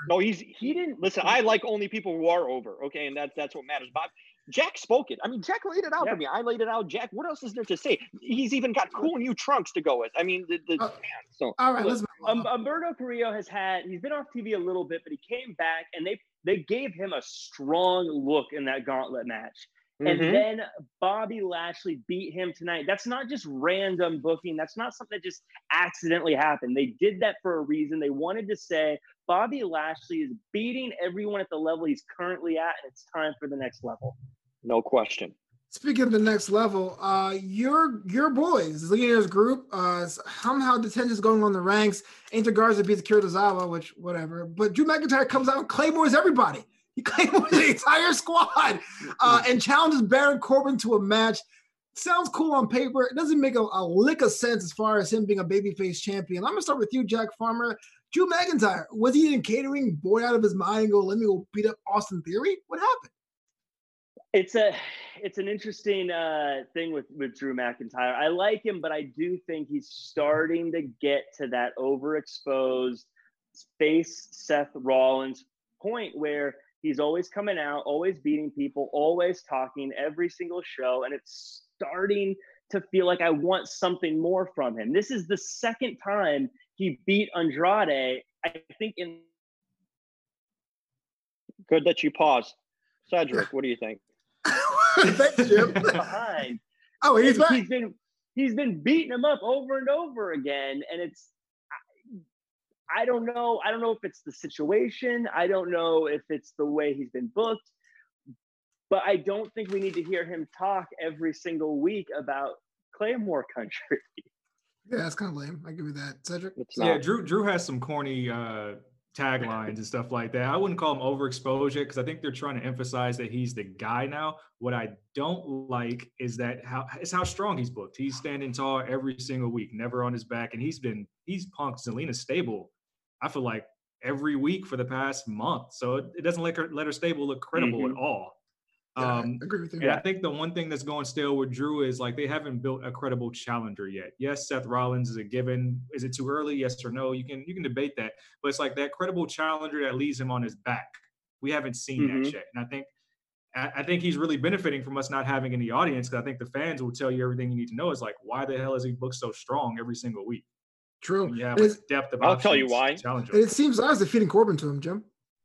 S4: No, he didn't listen. I like only people who are over. Okay, and that's what matters. Bob, Jack spoke it. I mean, Jack laid it out for me. I laid it out. Jack, what else is there to say? He's even got cool new trunks to go with. I mean, so
S2: all right. Let's
S3: Humberto Carrillo he's been off TV a little bit, but he came back and they gave him a strong look in that gauntlet match. And then Bobby Lashley beat him tonight. That's not just random booking. That's not something that just accidentally happened. They did that for a reason. They wanted to say Bobby Lashley is beating everyone at the level he's currently at, and it's time for the next level.
S4: No question.
S2: Speaking of the next level, your boys, Leonard's group, somehow the tension's going on the ranks. Angel Garza beats Akira Tozawa, which whatever. But Drew McIntyre comes out and claymores everybody. He claymores the entire squad and challenges Baron Corbin to a match. Sounds cool on paper. It doesn't make a lick of sense as far as him being a babyface champion. I'm going to start with you, Jack Farmer. Drew McIntyre, was he in catering, bored out of his mind, and go, let me go beat up Austin Theory? What happened?
S3: It's an interesting thing with Drew McIntyre. I like him, but I do think he's starting to get to that overexposed face Seth Rollins point where he's always coming out, always beating people, always talking every single show, and it's starting to feel like I want something more from him. This is the second time he beat Andrade, I think.
S4: Good that you paused. Cedric, what do you think?
S2: Thanks, Jim.
S3: Behind.
S2: Oh, he's back.
S3: He's been beating him up over and over again, and I don't know. I don't know if it's the situation. I don't know if it's the way he's been booked. But I don't think we need to hear him talk every single week about Claymore Country.
S2: Yeah, that's kind of lame. I give you that, Cedric.
S5: Yeah, Drew has some corny taglines and stuff like that. I wouldn't call him overexposure because I think they're trying to emphasize that he's the guy now. What I don't like is how strong he's booked. He's standing tall every single week, never on his back, and he's punked Zelina stable, I feel like, every week for the past month. So it doesn't let her stable look credible at all.
S2: Yeah, I agree with you.
S5: And I think the one thing that's going stale with Drew is like they haven't built a credible challenger yet. Yes, Seth Rollins is a given. Is it too early? Yes or no? You can debate that, but it's like that credible challenger that leaves him on his back. We haven't seen that yet, and I think he's really benefiting from us not having any audience because I think the fans will tell you everything you need to know. Is like, why the hell is he booked so strong every single week?
S2: True.
S5: Yeah, depth of
S4: I'll tell you why.
S2: Challenger. It seems I was defeating Corbin to him, Jim.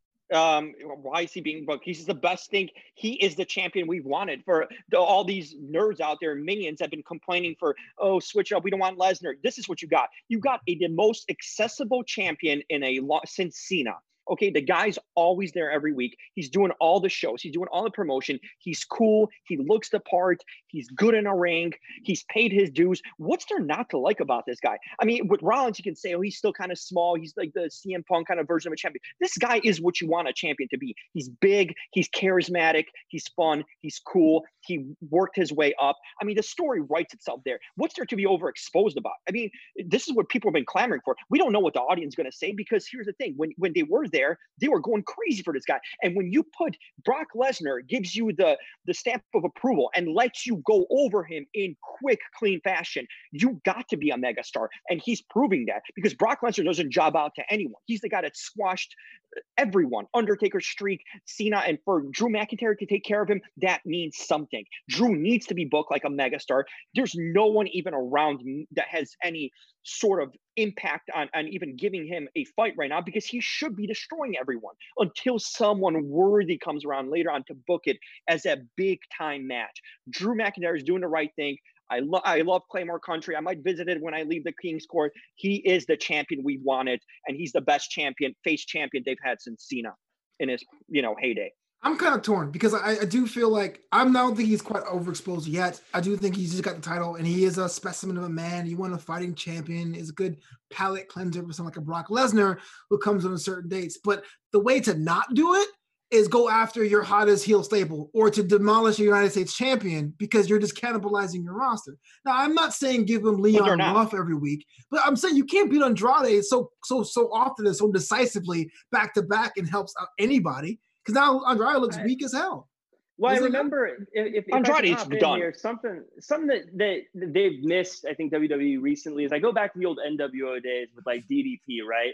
S4: Why is he being booked? He's the best thing. He is the champion we've wanted. For all these nerds out there, minions have been complaining for, switch up. We don't want Lesnar. This is what you got. You got the most accessible champion since Cena. Okay, the guy's always there every week. He's doing all the shows. He's doing all the promotion. He's cool. He looks the part. He's good in a ring. He's paid his dues. What's there not to like about this guy? I mean, with Rollins, you can say, he's still kind of small. He's like the CM Punk kind of version of a champion. This guy is what you want a champion to be. He's big. He's charismatic. He's fun. He's cool. He worked his way up. I mean, the story writes itself there. What's there to be overexposed about? I mean, this is what people have been clamoring for. We don't know what the audience is going to say because here's the thing. When they were there, they were going crazy for this guy. And when you put Brock Lesnar gives you the stamp of approval and lets you go over him in quick, clean fashion, you got to be a megastar. And he's proving that because Brock Lesnar doesn't job out to anyone. He's the guy that squashed everyone, Undertaker, Streak, Cena, and for Drew McIntyre to take care of him, that means something. Drew needs to be booked like a megastar. There's no one even around that has any sort of impact on even giving him a fight right now because he should be destroying everyone until someone worthy comes around later on to book it as a big time match. Drew McIntyre is doing the right thing. I love Claymore Country. I might visit it when I leave the King's Court. He is the champion we wanted, and he's the best face champion they've had since Cena in his heyday.
S2: I'm kind of torn because I do feel like I don't think he's quite overexposed yet. I do think he's just got the title, and he is a specimen of a man. He won a fighting champion. Is a good palate cleanser for someone like a Brock Lesnar who comes on certain dates. But the way to not do it is go after your hottest heel stable or to demolish your United States champion because you're just cannibalizing your roster. Now, I'm not saying give him Leon Ruff every week, but I'm saying you can't beat Andrade so often and so decisively back to back and helps out anybody because now Andrade looks weak as hell.
S3: Well, I remember if
S4: Andrade's done.
S3: Here, something that they've missed, I think WWE recently is I go back to the old NWO days with like DDP, right?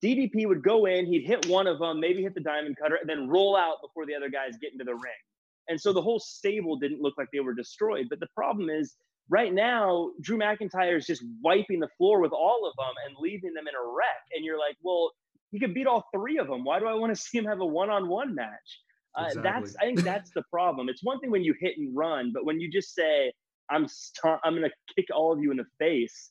S3: DDP would go in, he'd hit one of them, maybe hit the diamond cutter, and then roll out before the other guys get into the ring. And so the whole stable didn't look like they were destroyed. But the problem is, right now, Drew McIntyre is just wiping the floor with all of them and leaving them in a wreck. And you're like, well, he could beat all three of them. Why do I want to see him have a one-on-one match?
S5: Exactly.
S3: I think that's the problem. It's one thing when you hit and run, but when you just say, I'm going to kick all of you in the face,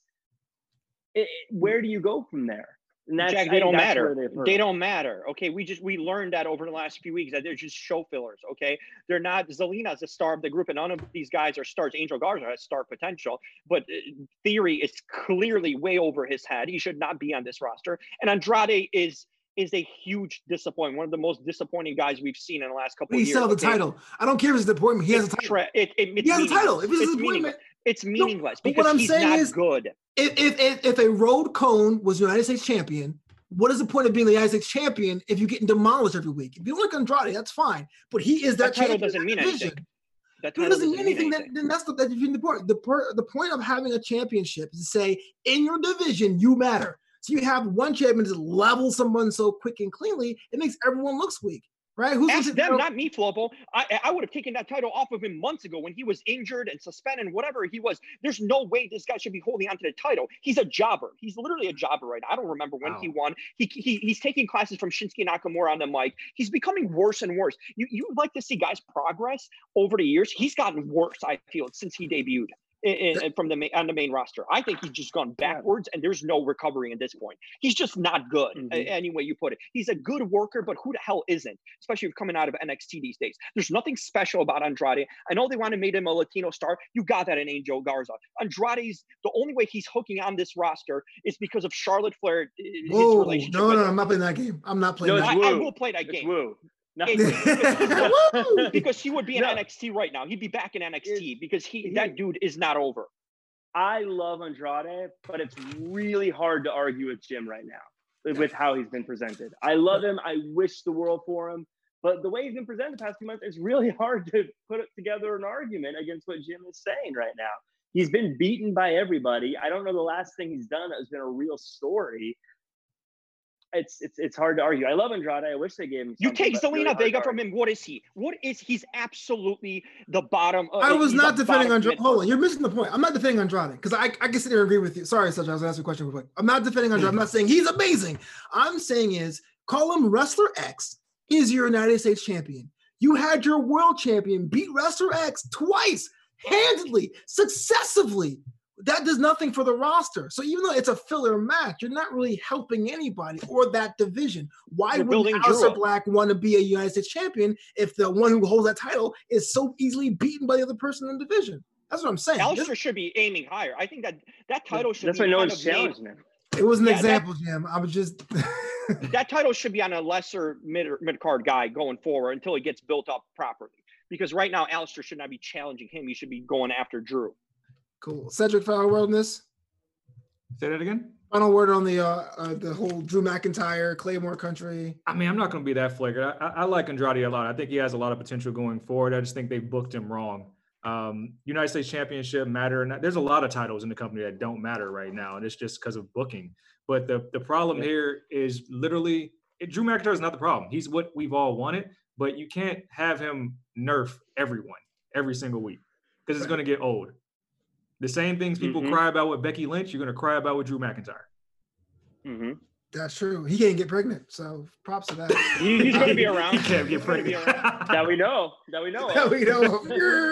S3: where do you go from there?
S4: And Jack, they don't matter. They don't matter. Okay, we learned that over the last few weeks that they're just show fillers. Okay, they're not. Zelina's the star of the group, and none of these guys are stars. Angel Garza has star potential, but Theory is clearly way over his head. He should not be on this roster. And Andrade is a huge disappointment. One of the most disappointing guys we've seen in the last couple of years.
S2: He still has the title. I don't care if it's a disappointment. He has a title.
S4: He
S2: has a title. If it's a disappointment,
S4: it's meaningless because
S2: what I'm
S4: he's
S2: saying
S4: not
S2: is,
S4: good.
S2: If a road cone was United States champion, what is the point of being the United States champion if you're getting demolished every week? If you like Andrade, that's fine. But he is that
S4: title
S2: champion.
S4: Doesn't mean anything.
S2: That doesn't mean anything. Then that's the point. The point of having a championship is to say, in your division, you matter. So you have one champion to level someone so quick and cleanly, it makes everyone looks weak, right?
S4: Ask them, not me, Flobo. I would have taken that title off of him months ago when he was injured and suspended, whatever he was. There's no way this guy should be holding on to the title. He's a jobber. He's literally a jobber right now. I don't remember when he won. He's taking classes from Shinsuke Nakamura on the mic. He's becoming worse and worse. You like to see guys progress over the years. He's gotten worse, I feel, since he debuted. On the main roster. I think he's just gone backwards and there's no recovery at this point. He's just not good, any way you put it. He's a good worker, but who the hell isn't? Especially if coming out of NXT these days. There's nothing special about Andrade. I know they want to make him a Latino star. You got that in Angel Garza. Andrade's, the only way he's hooking on this roster is because of Charlotte Flair.
S2: No, I'm not playing that game. I'm not playing that game.
S4: I will play that game.
S3: Woo. No.
S4: Because he would be in NXT right now. He'd be back in NXT because that dude is not over.
S3: I love Andrade, but it's really hard to argue with Jim right now with how he's been presented. I love him. I wish the world for him. But the way he's been presented the past few months, it's really hard to put together an argument against what Jim is saying right now. He's been beaten by everybody. I don't know the last thing he's done that has been a real story. It's hard to argue. I love Andrade. I wish they gave him.
S4: You take Zelina Vega from him. What is he? He's absolutely the bottom.
S2: I was not defending Andrade. Hold on, you're missing the point. I'm not defending Andrade because I can sit there and agree with you. Sorry, Seth, I was going to ask you a question real quick. I'm not defending Andrade. I'm not saying he's amazing. I'm saying is call him Wrestler X is your United States champion. You had your world champion beat Wrestler X twice, handedly, successively. That does nothing for the roster. So even though it's a filler match, you're not really helping anybody or that division. Why would Aleister Black want to be a United States champion if the one who holds that title is so easily beaten by the other person in the division? That's what I'm saying.
S4: Aleister should be aiming higher. I think that title should
S3: That's
S4: be
S3: why no one's challenging him.
S2: It was an example, Jim. I was just...
S4: That title should be on a lesser mid-card guy going forward until he gets built up properly. Because right now, Aleister should not be challenging him. He should be going after Drew.
S2: Cool. Cedric, final word on this?
S5: Say that again?
S2: Final word on the whole Drew McIntyre, Claymore Country.
S5: I mean, I'm not going to be that flagrant. I like Andrade a lot. I think he has a lot of potential going forward. I just think they booked him wrong. United States Championship matter. And there's a lot of titles in the company that don't matter right now. And it's just because of booking. But the problem here is literally Drew McIntyre is not the problem. He's what we've all wanted. But you can't have him nerf everyone every single week because it's going to get old. The same things people cry about with Becky Lynch, you're going to cry about with Drew McIntyre.
S2: That's true. He can't get pregnant, so props to that.
S3: He's going to be around.
S5: He can't get pregnant.
S3: That we know.
S2: That we know.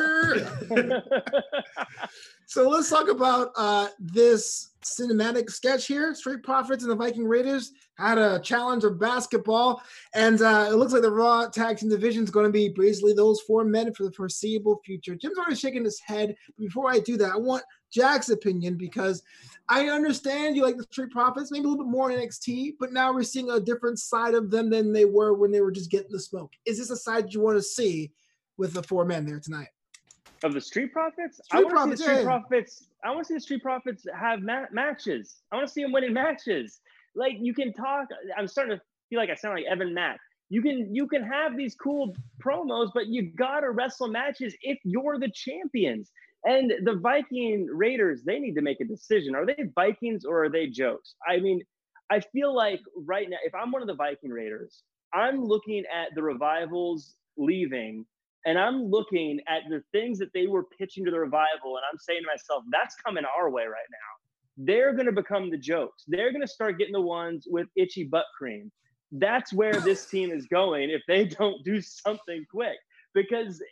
S2: So let's talk about this cinematic sketch here. Street Profits and the Viking Raiders had a challenge of basketball, and it looks like the Raw Tag Team Division is going to be basically those four men for the foreseeable future. Jim's already shaking his head. But before I do that, I want Jack's opinion because I understand you like the Street Profits, maybe a little bit more in NXT, but now we're seeing a different side of them than they were when they were just getting the smoke. Is this a side you want to see with the four men there tonight?
S3: Of the Street Profits? I want to see the Street Profits have matches. I want to see them winning matches. Like, you can talk. I'm starting to feel like I sound like Evan Mack. You can have these cool promos, but you gotta wrestle matches if you're the champions. And the Viking Raiders, they need to make a decision. Are they Vikings or are they jokes? I mean, I feel like right now, if I'm one of the Viking Raiders, I'm looking at the Revival's leaving, and I'm looking at the things that they were pitching to the Revival, and I'm saying to myself, that's coming our way right now. They're going to become the jokes. They're going to start getting the ones with itchy butt cream. That's where this team is going if they don't do something quick. Because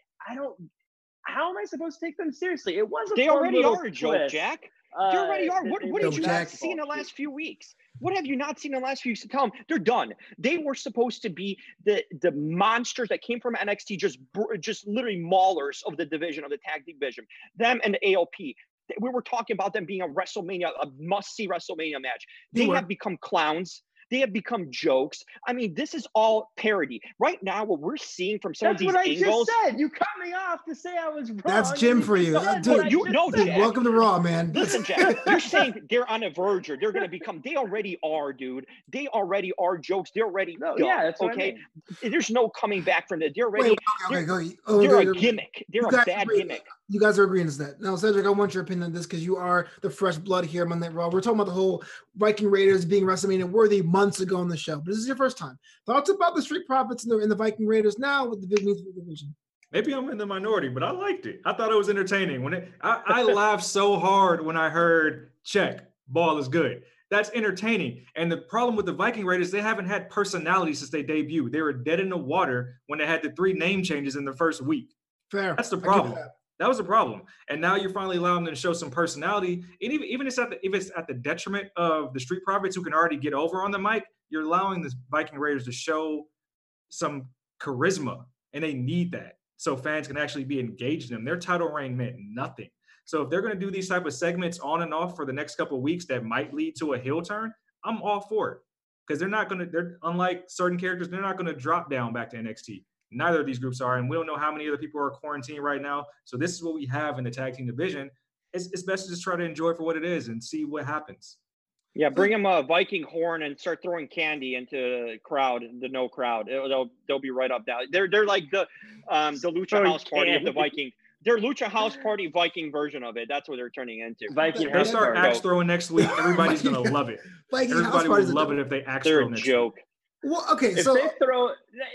S3: how am I supposed to take them seriously? It was
S4: They already are a joke, Jack. They already are. What did you not see in the last few weeks? What have you not seen in the last few weeks to tell them they're done? They were supposed to be the monsters that came from NXT, just literally maulers of the division, of the tag division. Them and the AOP. We were talking about them being a must-see WrestleMania match. They have become clowns. They have become jokes. I mean, this is all parody. Right now, what we're seeing from some of these angles.
S3: That's what I just said. You cut me off to say I was wrong.
S2: That's Jim for you. Dude, welcome to Raw, man.
S4: Listen, Jack, you're saying they're on a verge, or they're going to become, they already are, dude. They already are jokes. They're already done.
S3: Yeah, that's what I mean.
S4: There's no coming back from that. They're already, they're a gimmick. They're a bad gimmick.
S2: You guys are agreeing to that. Now, Cedric, I want your opinion on this because you are the fresh blood here on Monday Night Raw. We're talking about the whole Viking Raiders being WrestleMania worthy months ago on the show, but this is your first time. Thoughts about the Street Profits and the Viking Raiders now with the division?
S5: Maybe I'm in the minority, but I liked it. I thought it was entertaining. I laughed so hard when I heard check, ball is good. That's entertaining. And the problem with the Viking Raiders, they haven't had personality since they debuted. They were dead in the water when they had the 3 name changes in the first week.
S2: Fair.
S5: That's the problem. That was a problem. And now you're finally allowing them to show some personality. And even if it's at the detriment of the Street Profits who can already get over on the mic, you're allowing the Viking Raiders to show some charisma. And they need that so fans can actually be engaged in them. Their title reign meant nothing. So if they're going to do these type of segments on and off for the next couple of weeks that might lead to a heel turn, I'm all for it. Because they're unlike certain characters, they're not going to drop down back to NXT. Neither of these groups are, and we don't know how many other people are quarantined right now. So this is what we have in the tag team division. It's best to just try to enjoy it for what it is and see what happens.
S4: Yeah, bring them a Viking horn and start throwing candy into the no crowd. They'll be right up down. They're like the Lucha House Party of the Viking. They're Lucha House Party Viking version of it. That's what they're turning into.
S5: Viking. They start axe throwing next week. Everybody's gonna love it. Everybody will love it if they axe throw next
S4: joke.
S5: week.
S2: Well, okay,
S3: if they throw,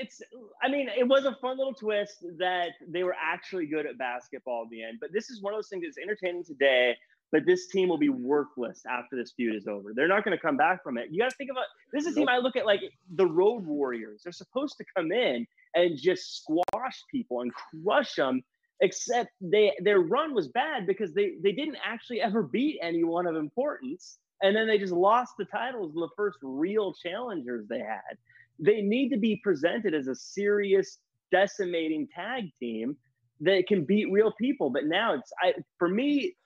S3: it was a fun little twist that they were actually good at basketball in the end. But this is one of those things that's entertaining today, but this team will be worthless after this feud is over. They're not going to come back from it. You got to think about, this is a team I look at like the Road Warriors. They're supposed to come in and just squash people and crush them, except their run was bad because they didn't actually ever beat anyone of importance. And then they just lost the titles to the first real challengers they had. They need to be presented as a serious, decimating tag team that can beat real people. But now for me,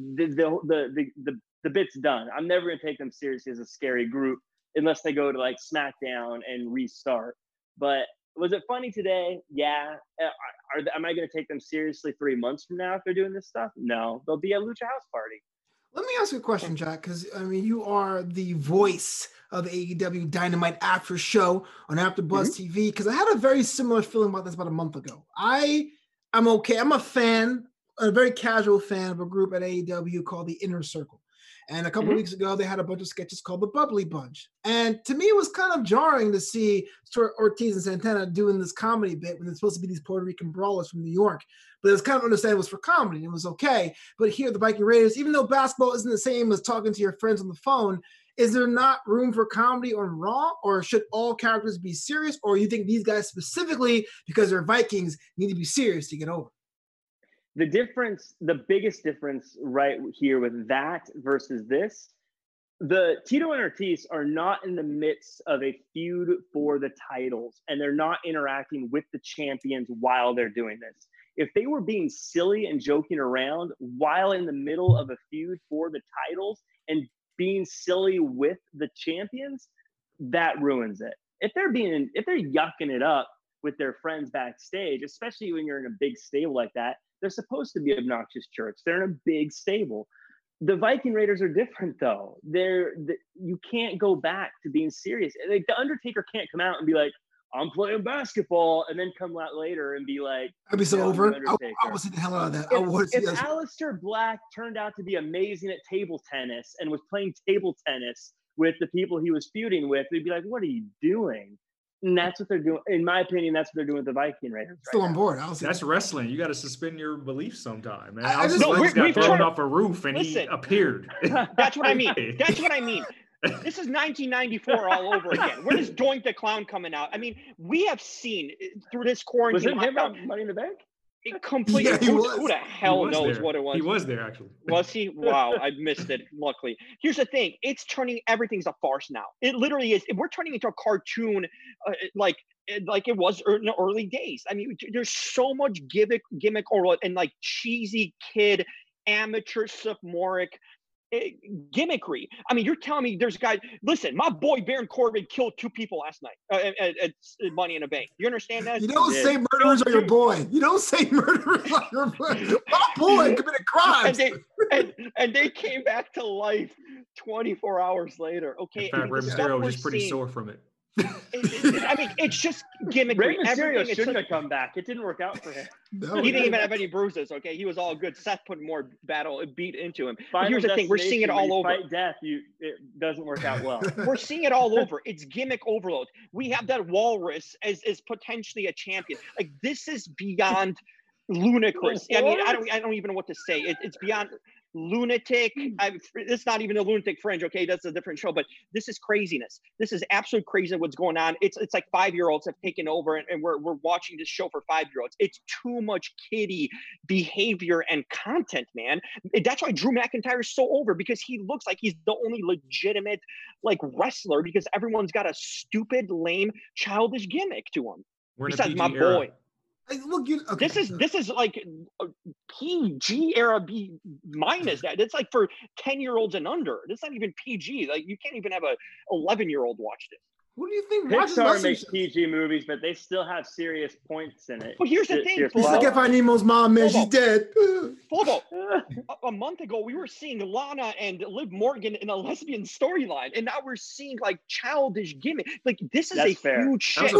S3: the bit's done. I'm never going to take them seriously as a scary group unless they go to like SmackDown and restart. But was it funny today? Yeah. Am I going to take them seriously 3 months from now if they're doing this stuff? No. They'll be a Lucha House Party.
S2: Let me ask you a question, Jack, because, you are the voice of the AEW Dynamite After Show on AfterBuzz TV, because I had a very similar feeling about this about a month ago. I'm okay. I'm a fan, a very casual fan of a group at AEW called The Inner Circle. And a couple of weeks ago, they had a bunch of sketches called The Bubbly Bunch. And to me, it was kind of jarring to see Ortiz and Santana doing this comedy bit when they're supposed to be these Puerto Rican brawlers from New York. But it was kind of understandable it was for comedy, and it was okay. But here, the Viking Raiders, even though basketball isn't the same as talking to your friends on the phone, is there not room for comedy on Raw? Or should all characters be serious? Or you think these guys specifically, because they're Vikings, need to be serious to get over?
S3: The biggest difference right here with that versus this, the Tito and Ortiz are not in the midst of a feud for the titles, and they're not interacting with the champions while they're doing this. If they were being silly and joking around while in the middle of a feud for the titles and being silly with the champions, that ruins it. If they're yucking it up with their friends backstage, especially when you're in a big stable like that, they're supposed to be obnoxious jerks. They're in a big stable. The Viking Raiders are different, though. You can't go back to being serious. Like, the Undertaker can't come out and be like, I'm playing basketball, and then come out later and be like,
S2: I'd be so over. I would see the hell out of that.
S3: If Aleister Black turned out to be amazing at table tennis and was playing table tennis with the people he was feuding with, we'd be like, what are you doing? And that's what they're doing. In my opinion, that's what they're doing with the Viking Raiders.
S2: Still on board.
S5: That's wrestling. You got to suspend your beliefs sometime, man.
S4: We
S5: got thrown off a roof and he appeared.
S4: That's what I mean. This is 1994 all over again. Where is Doink the Clown coming out? I mean, we have seen through this quarantine.
S3: Was it him on Money in the Bank?
S4: It completely.
S2: Yeah,
S4: who the hell knows
S5: there.
S4: what it was?
S5: He was there, actually.
S4: Was he? Wow, I missed it. Luckily, here's the thing: everything's a farce now. It literally is. We're turning into a cartoon, like it was in the early days. I mean, there's so much gimmick or and like cheesy kid, amateur, sophomoric gimmickry. I mean, you're telling me there's guys. Listen, my boy Baron Corbin killed 2 people last night at Money in the Bank. You understand that?
S2: You don't say murderers are your boy. You don't say murderers are your boy. My boy committed crimes.
S4: And they came back to life 24 hours later. Okay.
S5: In fact, Rey Mysterio was just pretty sore from it.
S4: I mean, it's just gimmicky.
S3: Rey Mysterio shouldn't have come back. It didn't work out for him.
S2: No,
S4: he didn't even have any bruises. Okay, he was all good. Seth put more beat into him.
S3: But
S4: here's the thing: we're seeing it all over.
S3: Fight death, it doesn't work out well.
S4: We're seeing it all over. It's gimmick overload. We have that Walrus as potentially a champion. Like, this is beyond ludicrous. I mean, I don't even know what to say. It's beyond lunatic. It's not even a lunatic fringe. Okay, that's a different show, but this is craziness. This is absolute crazy what's going on. It's like 5-year-olds have taken over, and we're watching this show for 5-year-olds. It's too much kiddie behavior and content, man. That's why Drew McIntyre is so over, because he looks like he's the only legitimate like wrestler, because everyone's got a stupid, lame, childish gimmick to him. Besides my boy.
S2: Look, okay.
S4: This is like PG era B minus that. It's like for 10-year-olds and under. It's not even PG. Like, you can't even have a 11-year-old watch this.
S2: What do you think?
S3: Pixar makes PG movies, but they still have serious points in it.
S4: Well, here's the thing.
S2: It's like if I Nemo's mom, man, she's dead.
S4: Flobo, a month ago, we were seeing Lana and Liv Morgan in a lesbian storyline, and now we're seeing like childish gimmick. Like, this is huge shit.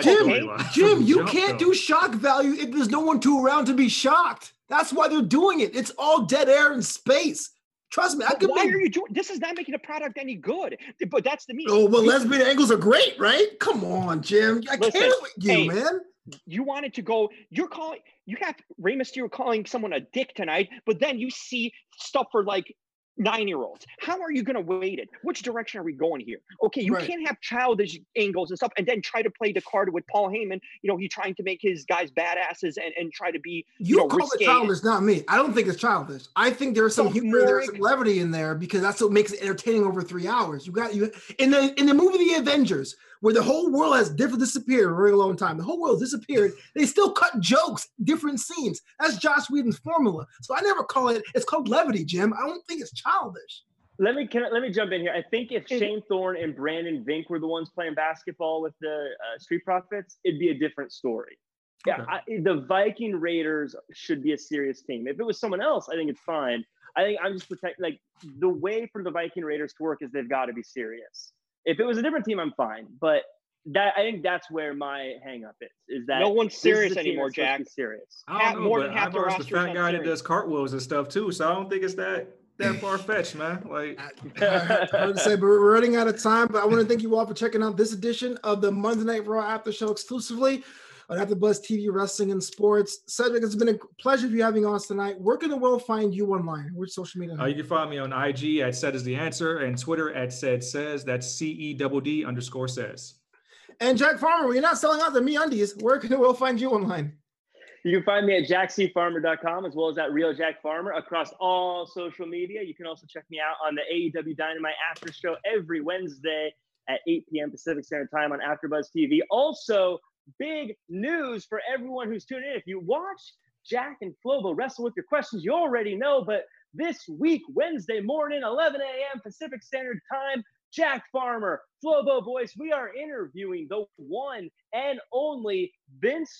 S2: Jim, you can't do shock value if there's no one around to be shocked. That's why they're doing it. It's all dead air and space. Trust me,
S4: why are you doing this? Is not making the product any good. But that's the meaning.
S2: Oh, well, lesbian angles are great, right? Come on, Jim. I can't with you, man.
S4: You wanted to go. You have Rey Mysterio calling someone a dick tonight, but then you see stuff for like 9-year-olds. How are you going to weight it? Which direction are we going here? Okay, you can't have childish angles and stuff and then try to play the card with Paul Heyman. You know, he's trying to make his guys badasses and try to be,
S2: you call
S4: risque.
S2: it childish, not me. I don't think it's childish. I think there's some humor, there's some levity in there, because that's what makes it entertaining over 3 hours. You in the movie The Avengers, where the whole world has disappeared a very long time. The whole world disappeared. They still cut jokes, different scenes. That's Joss Whedon's formula. So I never call it. It's called levity, Jim. I don't think it's childish.
S3: Let me jump in here. I think if Shane Thorne and Brandon Vink were the ones playing basketball with the Street Profits, it'd be a different story. Yeah, the Viking Raiders should be a serious team. If it was someone else, I think it's fine. I think I'm just like the way for the Viking Raiders to work is they've got to be serious. If it was a different team, I'm fine. But I think that's where my hang up is that
S4: no one's serious anymore, Jack.
S3: Serious.
S5: I don't know, more than half the roster. The fat guy that does cartwheels and stuff too, so I don't think it's that far fetched, man. Like,
S2: hard to say, but we're running out of time. But I want to thank you all for checking out this edition of the Monday Night Raw After Show exclusively on AfterBuzz TV Wrestling and Sports. Cedric, it's been a pleasure for you having us tonight. Where can the world find you online? Which social media?
S5: You can find me on IG at Said Is The Answer and Twitter at Said Says. That's CEDD_says.
S2: And Jack Farmer, when you're not selling out the MeUndies, where can the world find you online?
S3: You can find me at jackcfarmer.com, as well as at Real Jack Farmer across all social media. You can also check me out on the AEW Dynamite After Show every Wednesday at 8 p.m. Pacific Standard Time on AfterBuzz TV. Also, big news for everyone who's tuning in. If you watch Jack and Flobo wrestle with your questions, you already know, but this week, Wednesday morning, 11 a.m. Pacific Standard Time, Jack Farmer, Flobo Boys, we are interviewing the one and only Vince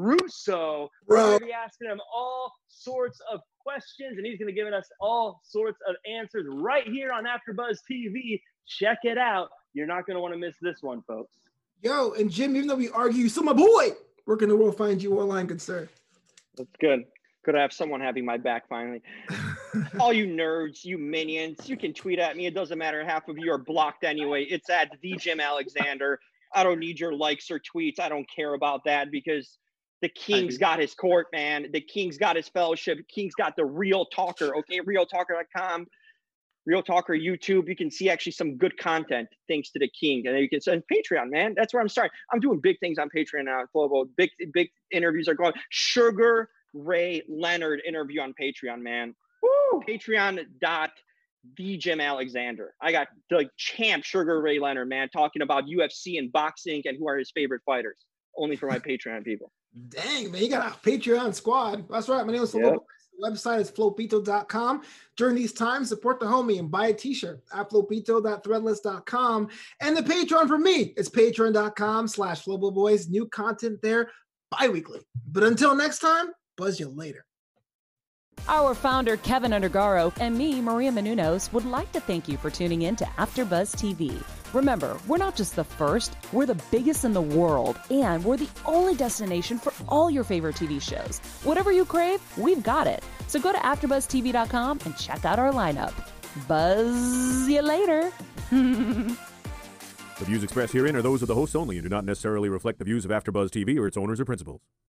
S3: Russo. We're going to be asking him all sorts of questions, and he's going to give us all sorts of answers right here on AfterBuzz TV. Check it out. You're not going to want to miss this one, folks.
S2: Yo, and Jim, even though we argue, you still my boy. Where can the world find you online, good sir?
S4: That's good. Could I have someone having my back finally? All you nerds, you minions, you can tweet at me. It doesn't matter. Half of you are blocked anyway. It's at the Jim Alexander. I don't need your likes or tweets. I don't care about that because the King's got his court, man. The King's got his fellowship. The King's got the Real Talker. Okay, realtalker.com, Real Talker YouTube. You can see actually some good content thanks to the King. And you can send Patreon, man. That's where I'm starting. I'm doing big things on Patreon now. Flobo. Big interviews are going. Sugar Ray Leonard interview on Patreon, man. Woo! Patreon.TheJimAlexander. I got the champ Sugar Ray Leonard, man, talking about UFC and boxing and who are his favorite fighters. Only for my Patreon people.
S2: Dang, man, you got a Patreon squad. That's right. My name is Flobo. The website is flopito.com. During these times, support the homie and buy a t-shirt at flopito.threadless.com. And the Patreon for me is patreon.com/FloboBoys. New content there bi-weekly. But until next time, buzz you later.
S1: Our founder, Kevin Undergaro, and me, Maria Menounos, would like to thank you for tuning in to AfterBuzz TV. Remember, we're not just the first, we're the biggest in the world, and we're the only destination for all your favorite TV shows. Whatever you crave, we've got it. So go to AfterBuzzTV.com and check out our lineup. Buzz you later.
S6: The views expressed herein are those of the hosts only and do not necessarily reflect the views of AfterBuzz TV or its owners or principals.